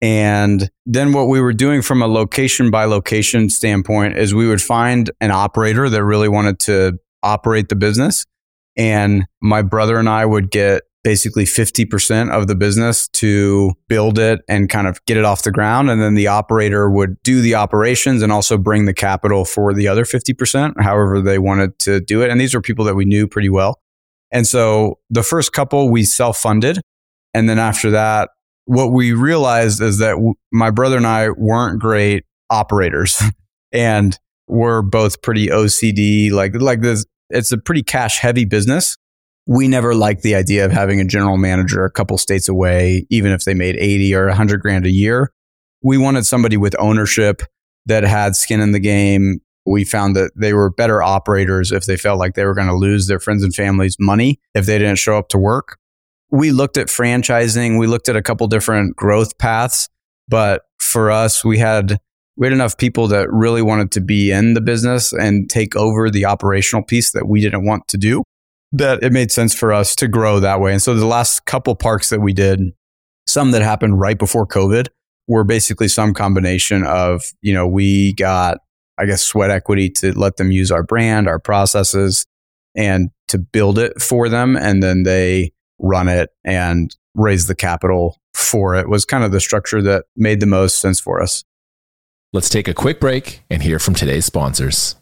And then what we were doing from a location by location standpoint is we would find an operator that really wanted to operate the business. And my brother and I would get basically 50% of the business to build it and kind of get it off the ground. And then the operator would do the operations and also bring the capital for the other 50%, however they wanted to do it. And these were people that we knew pretty well. And so the first couple we self-funded. And then after that, what we realized is that my brother and I weren't great operators and we're both pretty OCD. Like this, it's a pretty cash heavy business. We never liked the idea of having a general manager a couple states away, even if they made 80 or 100 grand a year. We wanted somebody with ownership that had skin in the game. We found that they were better operators if they felt like they were going to lose their friends and family's money if they didn't show up to work. We looked at franchising. We looked at a couple different growth paths. But for us, we had enough people that really wanted to be in the business and take over the operational piece that we didn't want to do, that it made sense for us to grow that way. And so the last couple parks that we did, some that happened right before COVID, were basically some combination of, we got, sweat equity to let them use our brand, our processes, and to build it for them. And then they run it and raise the capital for it was kind of the structure that made the most sense for us. Let's take a quick break and hear from today's sponsors.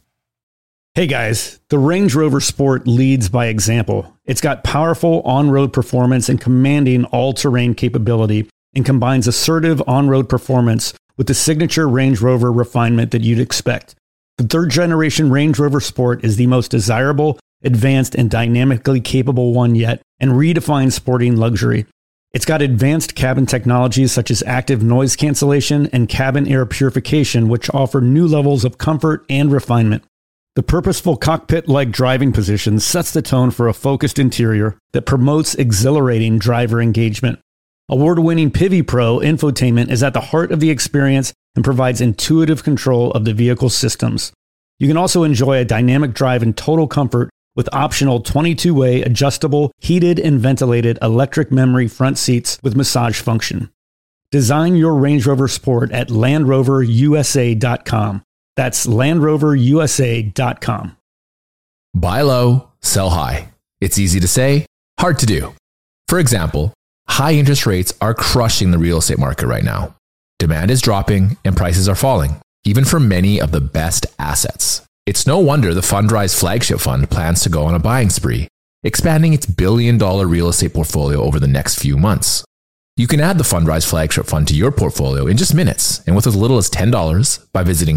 Hey guys, the Range Rover Sport leads by example. It's got powerful on-road performance and commanding all-terrain capability, and combines assertive on-road performance with the signature Range Rover refinement that you'd expect. The third generation Range Rover Sport is the most desirable, advanced, and dynamically capable one yet, and redefines sporting luxury. It's got advanced cabin technologies such as active noise cancellation and cabin air purification, which offer new levels of comfort and refinement. The purposeful cockpit-like driving position sets the tone for a focused interior that promotes exhilarating driver engagement. Award-winning Pivi Pro infotainment is at the heart of the experience and provides intuitive control of the vehicle systems. You can also enjoy a dynamic drive in total comfort with optional 22-way adjustable, heated and ventilated electric memory front seats with massage function. Design your Range Rover Sport at LandRoverUSA.com. That's LandRoverUSA.com. Buy low, sell high. It's easy to say, hard to do. For example, high interest rates are crushing the real estate market right now. Demand is dropping and prices are falling, even for many of the best assets. It's no wonder the Fundrise flagship fund plans to go on a buying spree, expanding its billion-dollar real estate portfolio over the next few months. You can add the Fundrise flagship fund to your portfolio in just minutes and with as little as $10 by visiting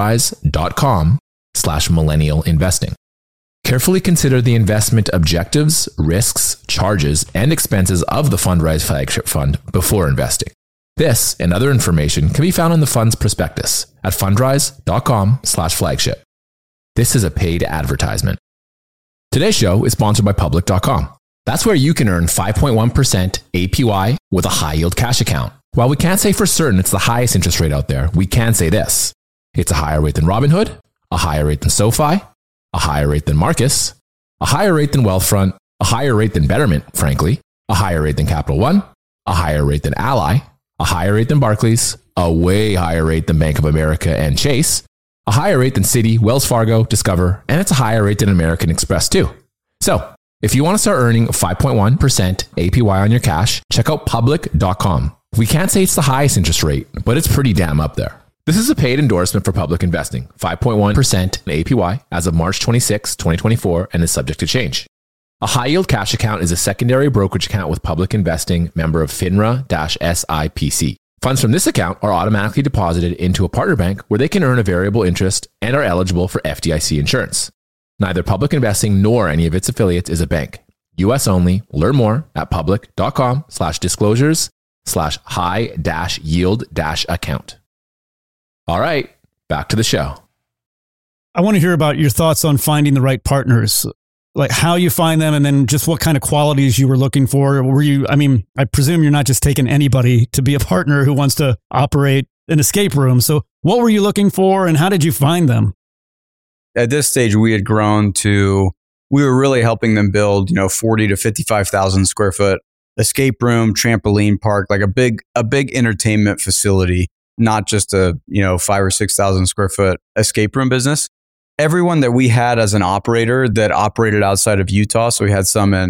fundrise.com/millennial investing. Carefully consider the investment objectives, risks, charges, and expenses of the Fundrise flagship fund before investing. This and other information can be found in the fund's prospectus at fundrise.com/flagship. This is a paid advertisement. Today's show is sponsored by Public.com. That's where you can earn 5.1% APY with a high-yield cash account. While we can't say for certain it's the highest interest rate out there, we can say this. It's a higher rate than Robinhood, a higher rate than SoFi, a higher rate than Marcus, a higher rate than Wealthfront, a higher rate than Betterment, frankly, a higher rate than Capital One, a higher rate than Ally, a higher rate than Barclays, a way higher rate than Bank of America and Chase, a higher rate than Citi, Wells Fargo, Discover, and it's a higher rate than American Express too. So, if you want to start earning 5.1% APY on your cash, check out Public.com. We can't say it's the highest interest rate, but it's pretty damn up there. This is a paid endorsement for Public Investing, 5.1% APY as of March 26, 2024, and is subject to change. A high-yield cash account is a secondary brokerage account with Public Investing, member of FINRA-SIPC. Funds from this account are automatically deposited into a partner bank where they can earn a variable interest and are eligible for FDIC insurance. Neither Public Investing nor any of its affiliates is a bank. US only. Learn more at public.com/disclosures/high-yield-account. All right, back to the show. I want to hear about your thoughts on finding the right partners, like how you find them and then just what kind of qualities you were looking for. I presume you're not just taking anybody to be a partner who wants to operate an escape room. So what were you looking for and how did you find them? At this stage, we had grown to, we were really helping them build, 40 to 55,000 square foot escape room, trampoline park, like a big entertainment facility, not just a, 5,000 or 6,000 square foot escape room business. Everyone that we had as an operator that operated outside of Utah. So we had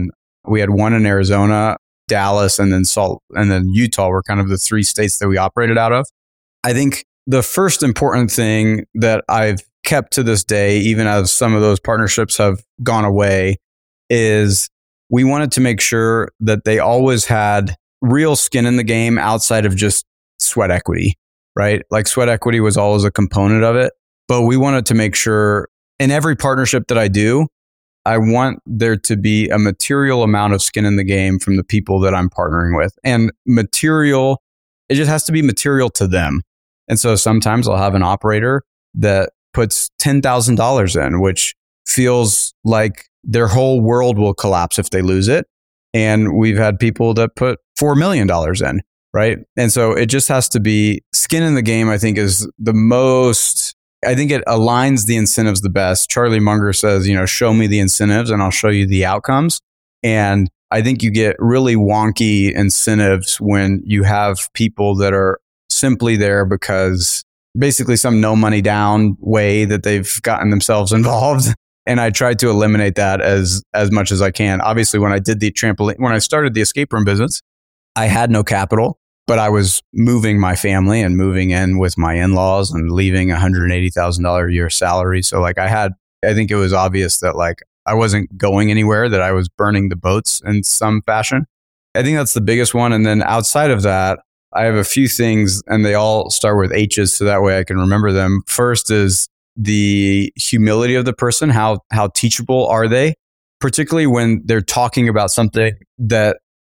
one in Arizona, Dallas, and then Utah were kind of the three states that we operated out of. I think the first important thing that I've kept to this day, even as some of those partnerships have gone away, is we wanted to make sure that they always had real skin in the game outside of just sweat equity, right? Like sweat equity was always a component of it, but we wanted to make sure in every partnership that I do, I want there to be a material amount of skin in the game from the people that I'm partnering with. And material, it just has to be material to them. And so sometimes I'll have an operator that puts $10,000 in, which feels like their whole world will collapse if they lose it. And we've had people that put $4 million in, right? And so it just has to be skin in the game, I think is the most, I think it aligns the incentives the best. Charlie Munger says, show me the incentives and I'll show you the outcomes. And I think you get really wonky incentives when you have people that are simply there because basically some no money down way that they've gotten themselves involved. And I tried to eliminate that as much as I can. Obviously, when I did when I started the escape room business, I had no capital, but I was moving my family and moving in with my in-laws and leaving $180,000 a year salary. So I think it was obvious that I wasn't going anywhere, that I was burning the boats in some fashion. I think that's the biggest one. And then outside of that, I have a few things and they all start with H's so that way I can remember them. First is the humility of the person. How teachable are they? Particularly when they're talking about something that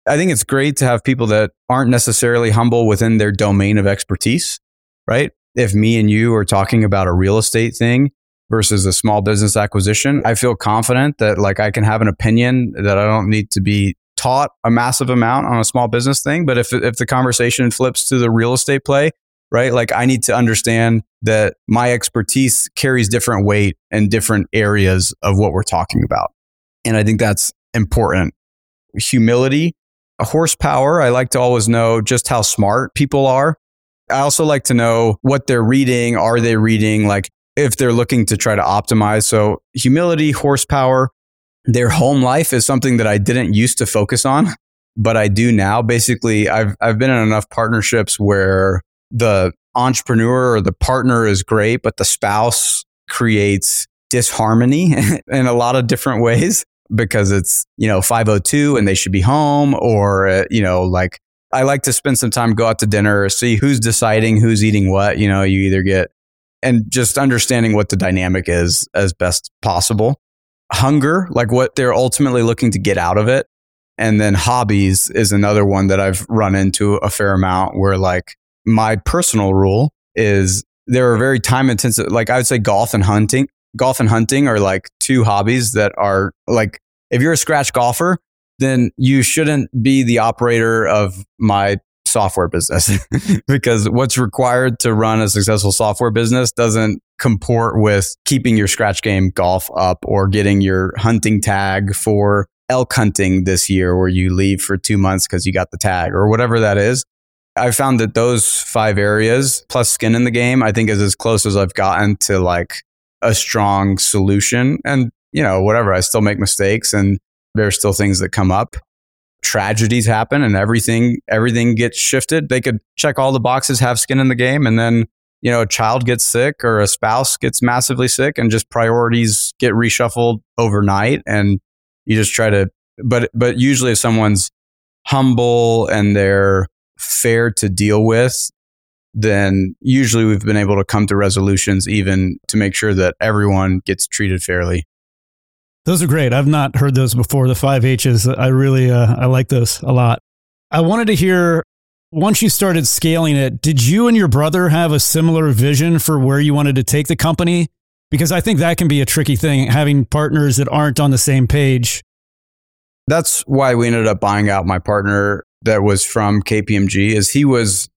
I think it's great to have people that aren't necessarily humble within their domain of expertise, right? If me and you are talking about a real estate thing versus a small business acquisition, I feel confident that like I can have an opinion that I don't need to be taught a massive amount on a small business thing. But if the conversation flips to the real estate play, right? Like I need to understand that my expertise carries different weight in different areas of what we're talking about. And I think that's important. Humility, horsepower. I like to always know just how smart people are. I also like to know what they're reading. Are they reading? Like if they're looking to try to optimize. So humility, horsepower, their home life is something that I didn't used to focus on, but I do now. Basically, I've been in enough partnerships where the entrepreneur or the partner is great, but the spouse creates disharmony in a lot of different ways because it's, 5:02 and they should be home, or, like I like to spend some time, go out to dinner, see who's deciding who's eating what, you either get, and just understanding what the dynamic is as best possible. Hunger, like what they're ultimately looking to get out of it. And then hobbies is another one that I've run into a fair amount where like my personal rule is they're very time intensive. Like I would say golf and hunting are like two hobbies that are like, if you're a scratch golfer, then you shouldn't be the operator of my software business because what's required to run a successful software business doesn't comport with keeping your scratch game golf up or getting your hunting tag for elk hunting this year where you leave for 2 months because you got the tag or whatever that is. I found that those 5 areas plus skin in the game, I think is as close as I've gotten to like a strong solution. And, whatever, I still make mistakes and there's still things that come up. Tragedies happen and everything gets shifted. They could check all the boxes, have skin in the game, and then, a child gets sick or a spouse gets massively sick and just priorities get reshuffled overnight. And you just try to, but usually if someone's humble and they're fair to deal with, then usually we've been able to come to resolutions even to make sure that everyone gets treated fairly. Those are great. I've not heard those before. The 5 H's. I really, I like those a lot. I wanted to hear, once you started scaling it, did you and your brother have a similar vision for where you wanted to take the company? Because I think that can be a tricky thing, having partners that aren't on the same page. That's why we ended up buying out my partner that was from KPMG, is he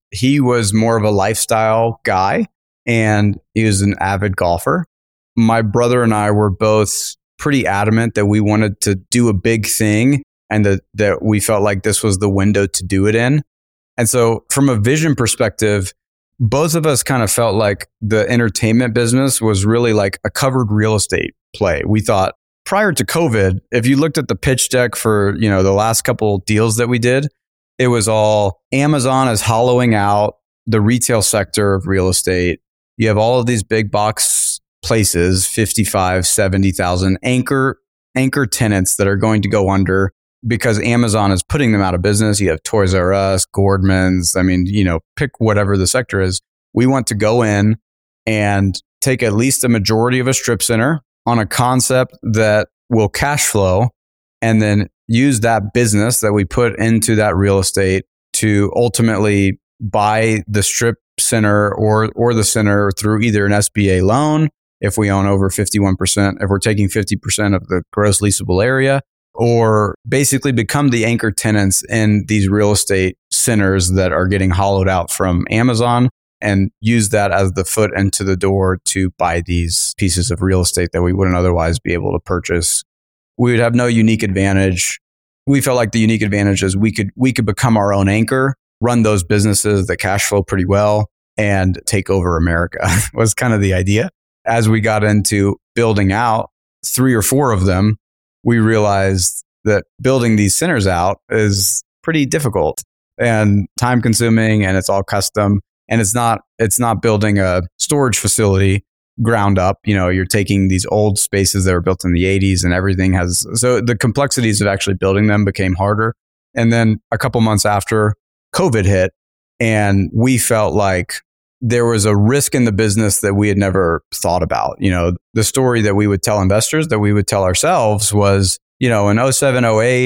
was more of a lifestyle guy and he was an avid golfer. My brother and I were both pretty adamant that we wanted to do a big thing and that we felt like this was the window to do it in. And so from a vision perspective, both of us kind of felt like the entertainment business was really like a covered real estate play. We thought prior to COVID, if you looked at the pitch deck for, the last couple deals that we did, it was all Amazon is hollowing out the retail sector of real estate. You have all of these big box places, 55, 70,000 anchor tenants that are going to go under because Amazon is putting them out of business. You have Toys R Us, Gordman's. I mean, pick whatever the sector is. We want to go in and take at least a majority of a strip center on a concept that will cash flow and then use that business that we put into that real estate to ultimately buy the strip center or the center through either an SBA loan, if we own over 51%, if we're taking 50% of the gross leasable area, or basically become the anchor tenants in these real estate centers that are getting hollowed out from Amazon and use that as the foot into the door to buy these pieces of real estate that we wouldn't otherwise be able to purchase. We would have no unique advantage. We felt like the unique advantage is we could become our own anchor, run those businesses that cash flow pretty well, and take over America was kind of the idea. As we got into building out 3 or 4 of them, we realized that building these centers out is pretty difficult and time consuming, and it's all custom. And it's not building a storage facility ground up. You're taking these old spaces that were built in the 80s and everything so the complexities of actually building them became harder. And then a couple months after, COVID hit, and we felt like there was a risk in the business that we had never thought about. The story that we would tell investors, that we would tell ourselves was, in 07, 08,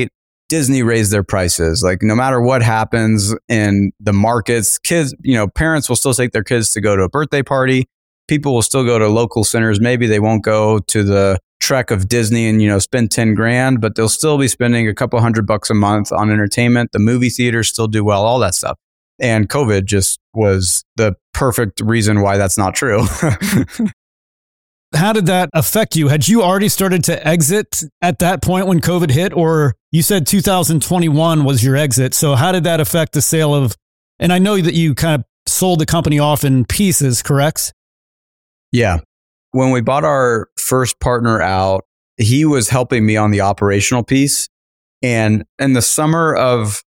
Disney raised their prices. Like no matter what happens in the markets, kids, parents will still take their kids to go to a birthday party. People will still go to local centers. Maybe they won't go to the trek of Disney and, spend 10 grand, but they'll still be spending a couple $100 a month on entertainment. The movie theaters still do well, all that stuff. And COVID just was the perfect reason why that's not true. How did that affect you? Had you already started to exit at that point when COVID hit, or you said 2021 was your exit? So how did that affect the sale of, and I know that you kind of sold the company off in pieces, correct? Yeah. When we bought our first partner out, he was helping me on the operational piece. And in the summer of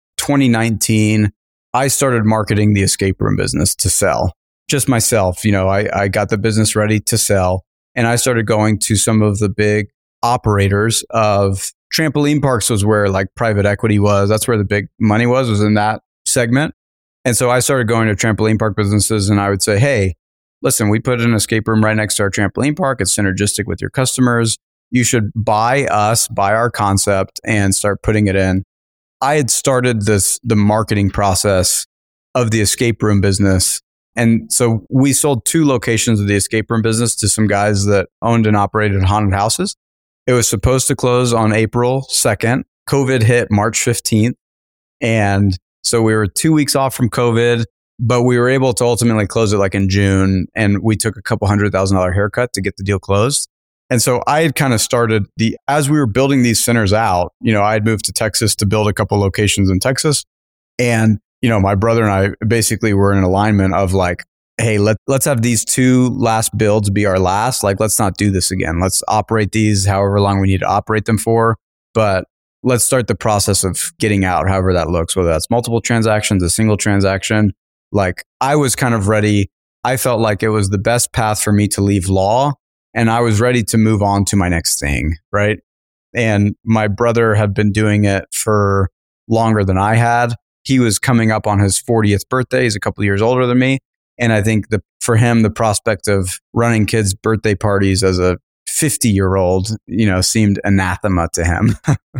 2019, I started marketing the escape room business to sell. Just myself, I got the business ready to sell. And I started going to some of the big operators of trampoline parks was where like private equity was. That's where the big money was in that segment. And so I started going to trampoline park businesses and I would say, hey, listen, we put an escape room right next to our trampoline park. It's synergistic with your customers. You should buy our concept and start putting it in. I had started the marketing process of the escape room business. And so we sold 2 locations of the escape room business to some guys that owned and operated haunted houses. It was supposed to close on April 2nd. COVID hit March 15th. And so we were 2 weeks off from COVID, but we were able to ultimately close it like in June. And we took a couple $100,000 haircut to get the deal closed. And so I had kind of started as we were building these centers out, I had moved to Texas to build a couple locations in Texas. And my brother and I basically were in alignment of like, hey, let's have these 2 last builds be our last. Like, let's not do this again. Let's operate these however long we need to operate them for. But let's start the process of getting out, however that looks, whether that's multiple transactions, a single transaction. Like I was kind of ready. I felt like it was the best path for me to leave law. And I was ready to move on to my next thing. Right. And my brother had been doing it for longer than I had. He was coming up on his 40th birthday. He's a couple of years older than me. And I think for him, the prospect of running kids' birthday parties as a 50-year-old, seemed anathema to him.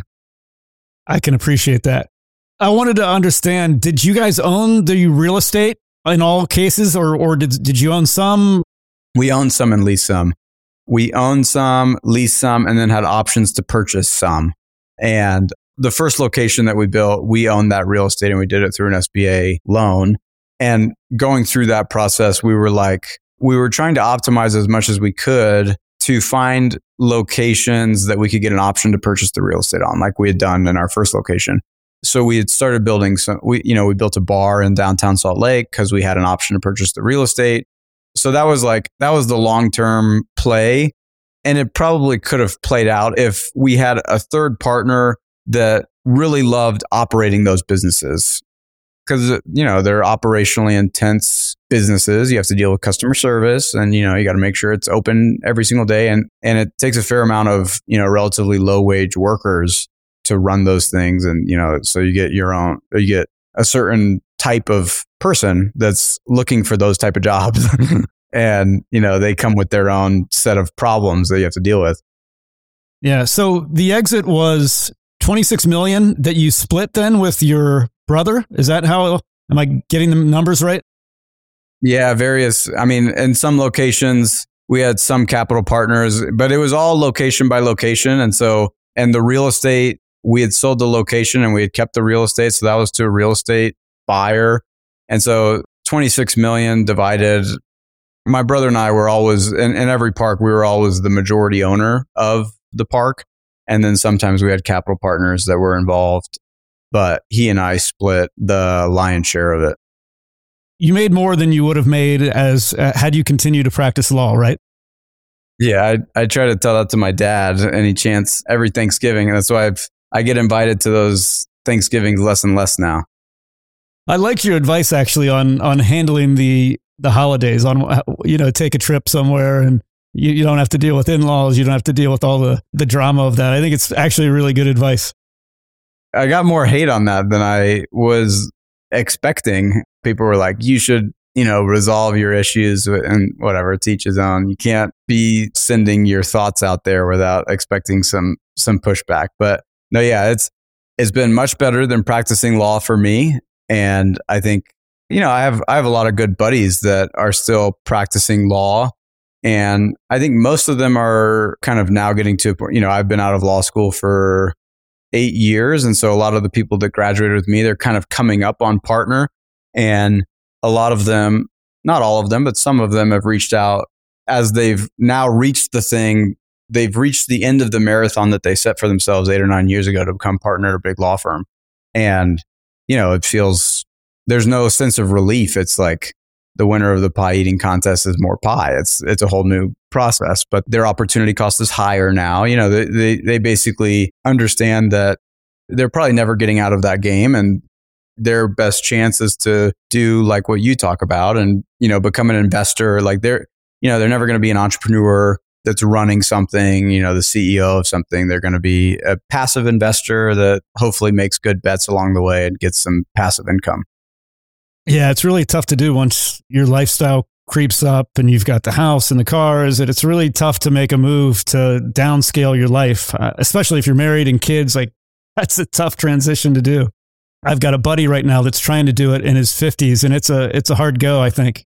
I can appreciate that. I wanted to understand, did you guys own the real estate in all cases or did you own some? We owned some and leased some. We owned some, leased some, and then had options to purchase some. And the first location that we built, we owned that real estate and we did it through an SBA loan. And going through that process, we were trying to optimize as much as we could to find locations that we could get an option to purchase the real estate on, like we had done in our first location. So we had started building we built a bar in downtown Salt Lake because we had an option to purchase the real estate. So that was the long-term play. And it probably could have played out if we had a third partner that really loved operating those businesses. Because, they're operationally intense businesses. You have to deal with customer service and, you got to make sure it's open every single day. And it takes a fair amount of, relatively low wage workers to run those things. And, so you get a certain type of person that's looking for those type of jobs. And, they come with their own set of problems that you have to deal with. Yeah. So the exit was $26 million that you split then with your brother. Is that how, am I getting the numbers right? Yeah, in some locations we had some capital partners, but it was all location by location. And the real estate, we had sold the location and we had kept the real estate. So that was to a real estate buyer. And so 26 million divided, my brother and I were always, in every park, we were always the majority owner of the park. And then sometimes we had capital partners that were involved, but he and I split the lion's share of it. You made more than you would have made had you continued to practice law, right? Yeah, I try to tell that to my dad every Thanksgiving. And that's why I get invited to those Thanksgivings less and less now. I like your advice actually on handling the holidays, on, take a trip somewhere and you don't have to deal with in-laws. You don't have to deal with all the drama of that. I think it's actually really good advice. I got more hate on that than I was expecting. People were like, you should, resolve your issues and whatever, teach his own. You can't be sending your thoughts out there without expecting some pushback. But no, yeah, it's been much better than practicing law for me. And I think, I have a lot of good buddies that are still practicing law. And I think most of them are kind of now getting to a point, I've been out of law school for 8 years. And so a lot of the people that graduated with me, they're kind of coming up on partner. And a lot of them, not all of them, but some of them have reached out as they've now reached the thing. They've reached the end of the marathon that they set for themselves 8 or 9 years ago to become partner at a big law firm. And, it feels, there's no sense of relief. It's like the winner of the pie eating contest is more pie. It's a whole new process, but their opportunity cost is higher now. They basically understand that they're probably never getting out of that game, and their best chance is to do like what you talk about and, become an investor. Like they're never going to be an entrepreneur that's running something, the CEO of something. They're going to be a passive investor that hopefully makes good bets along the way and gets some passive income. Yeah, it's really tough to do once your lifestyle creeps up and you've got the house and the cars. And it's really tough to make a move to downscale your life, especially if you're married and kids. Like that's a tough transition to do. I've got a buddy right now that's trying to do it in his 50s, and it's a hard go, I think.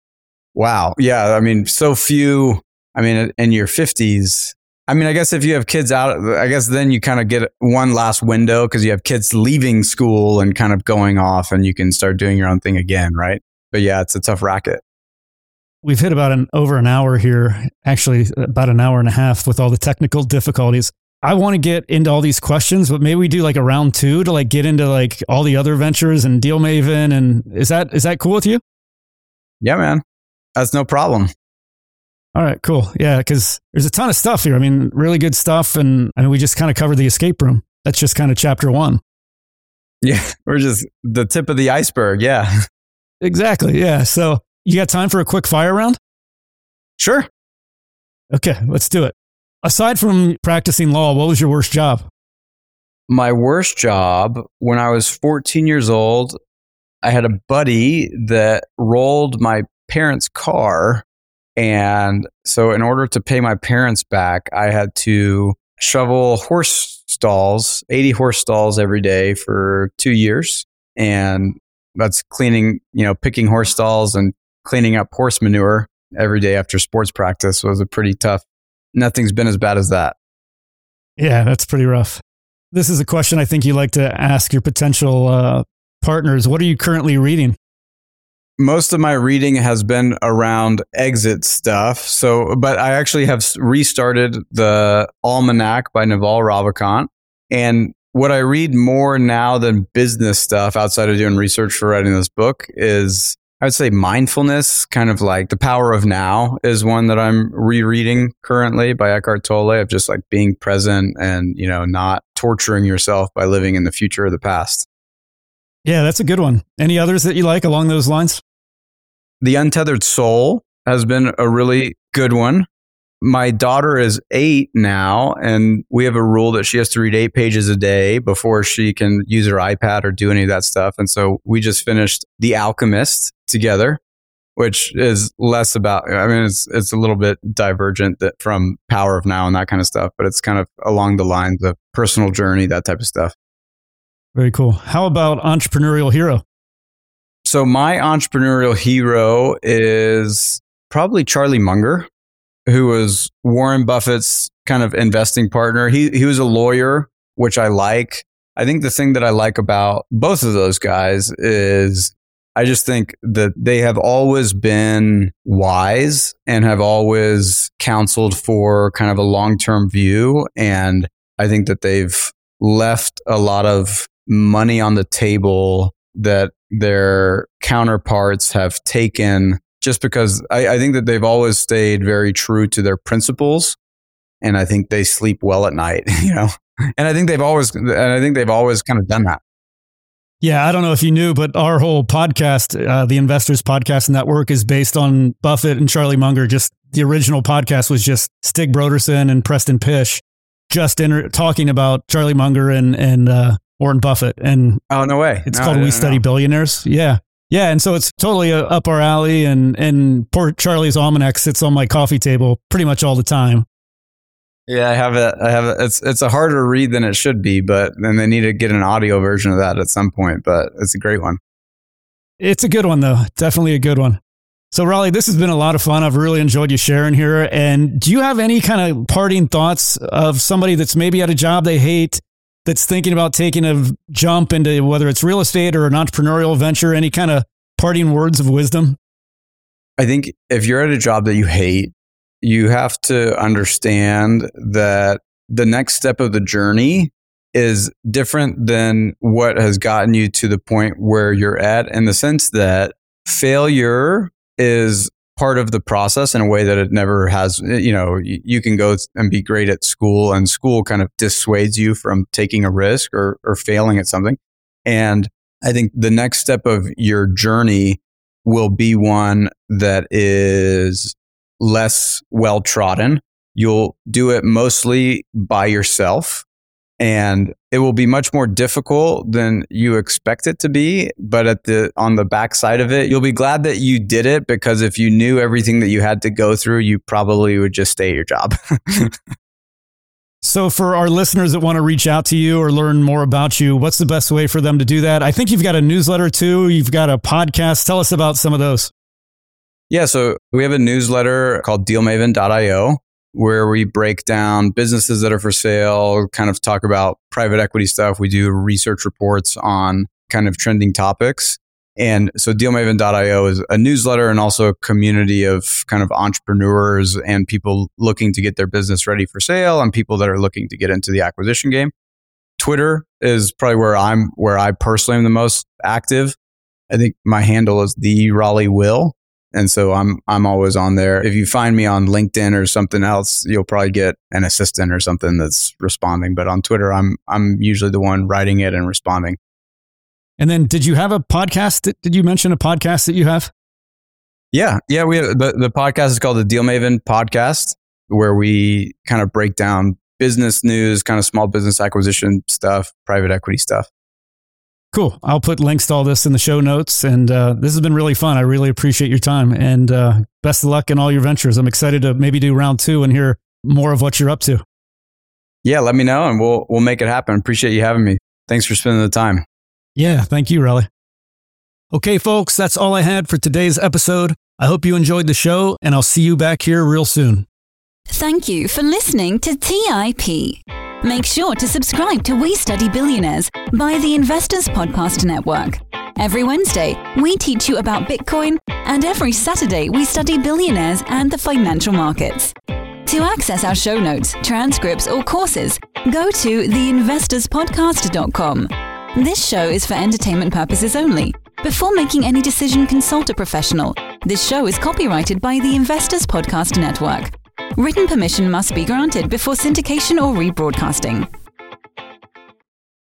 Wow. Yeah. I mean, so few. I mean, in your 50s, I mean, I guess if you have kids out, I guess then you kind of get one last window because you have kids leaving school and kind of going off and you can start doing your own thing again, right? But yeah, it's a tough racket. We've hit about over an hour here, actually about an hour and a half with all the technical difficulties. I want to get into all these questions, but maybe we do like a round 2 to like get into like all the other ventures and Deal Maven. And is that cool with you? Yeah, man. That's no problem. All right, cool. Yeah, because there's a ton of stuff here. I mean, really good stuff. And I mean, we just kind of covered the escape room. That's just kind of chapter 1. Yeah, we're just the tip of the iceberg. Yeah. Exactly. Yeah. So you got time for a quick fire round? Sure. Okay, let's do it. Aside from practicing law, what was your worst job? My worst job, when I was 14 years old, I had a buddy that rolled my parents' car. And so in order to pay my parents back, I had to shovel horse stalls, 80 horse stalls every day for 2 years. And that's cleaning, picking horse stalls and cleaning up horse manure every day after sports practice was a pretty tough. Nothing's been as bad as that. Yeah, that's pretty rough. This is a question I think you like to ask your potential partners. What are you currently reading? Most of my reading has been around exit stuff. But I actually have restarted the Almanac by Naval Ravikant. And what I read more now than business stuff outside of doing research for writing this book is, I would say, mindfulness, kind of like The Power of Now is one that I'm rereading currently by Eckhart Tolle, of just like being present and, not torturing yourself by living in the future or the past. Yeah, that's a good one. Any others that you like along those lines? The Untethered Soul has been a really good one. My daughter is 8 now, and we have a rule that she has to read 8 pages a day before she can use her iPad or do any of that stuff. And so we just finished The Alchemist together, which is less about, it's a little bit divergent from Power of Now and that kind of stuff, but it's kind of along the lines of personal journey, that type of stuff. Very cool. How about entrepreneurial hero? So my entrepreneurial hero is probably Charlie Munger, who was Warren Buffett's kind of investing partner. He was a lawyer, which I like. I think the thing that I like about both of those guys is I just think that they have always been wise and have always counseled for kind of a long-term view. And I think that they've left a lot of money on the table that their counterparts have taken, just because I think that they've always stayed very true to their principles. And I think they sleep well at night, and I think they've always kind of done that. Yeah. I don't know if you knew, but our whole podcast, the Investors Podcast Network, is based on Buffett and Charlie Munger. Just the original podcast was just Stig Broderson and Preston Pish just talking about Charlie Munger and Warren Buffett. And oh, no way. It's called We Study Billionaires. Yeah. Yeah. And so it's totally up our alley, and poor Charlie's Almanac sits on my coffee table pretty much all the time. Yeah, I have it. It's a harder read than it should be, but then they need to get an audio version of that at some point. But it's a great one. It's a good one, though. Definitely a good one. So, Raleigh, this has been a lot of fun. I've really enjoyed you sharing here. And do you have any kind of parting thoughts of somebody that's maybe at a job they hate, that's thinking about taking a jump into whether it's real estate or an entrepreneurial venture? Any kind of parting words of wisdom? I think if you're at a job that you hate, you have to understand that the next step of the journey is different than what has gotten you to the point where you're at, in the sense that failure is part of the process in a way that it never has. You know, you can go and be great at school, and school kind of dissuades you from taking a risk or failing at something. And I think the next step of your journey will be one that is less well trodden. You'll do it mostly by yourself, and it will be much more difficult than you expect it to be. But on the backside of it, you'll be glad that you did it, because if you knew everything that you had to go through, you probably would just stay at your job. So for our listeners that want to reach out to you or learn more about you, what's the best way for them to do that? I think you've got a newsletter too. You've got a podcast. Tell us about some of those. Yeah, so we have a newsletter called dealmaven.io, where we break down businesses that are for sale, kind of talk about private equity stuff. We do research reports on kind of trending topics. And so dealmaven.io is a newsletter and also a community of kind of entrepreneurs and people looking to get their business ready for sale and people that are looking to get into the acquisition game. Twitter is probably where I personally am the most active. I think my handle is the Raleigh Will. And so I'm always on there. If you find me on LinkedIn or something else, you'll probably get an assistant or something that's responding. But on Twitter, I'm usually the one writing it and responding. And then did you have a podcast? Did you mention a podcast that you have? Yeah. We have, the podcast is called the Deal Maven Podcast, where we kind of break down business news, kind of small business acquisition stuff, private equity stuff. Cool. I'll put links to all this in the show notes. And this has been really fun. I really appreciate your time, and best of luck in all your ventures. I'm excited to maybe do round 2 and hear more of what you're up to. Yeah, let me know and we'll make it happen. Appreciate you having me. Thanks for spending the time. Yeah, thank you, Raleigh. Okay, folks, that's all I had for today's episode. I hope you enjoyed the show, and I'll see you back here real soon. Thank you for listening to TIP. Make sure to subscribe to We Study Billionaires by the Investors Podcast Network. Every Wednesday, we teach you about Bitcoin, and every Saturday, we study billionaires and the financial markets. To access our show notes, transcripts, or courses, go to theinvestorspodcast.com. This show is for entertainment purposes only. Before making any decision, consult a professional. This show is copyrighted by the Investors Podcast Network. Written permission must be granted before syndication or rebroadcasting.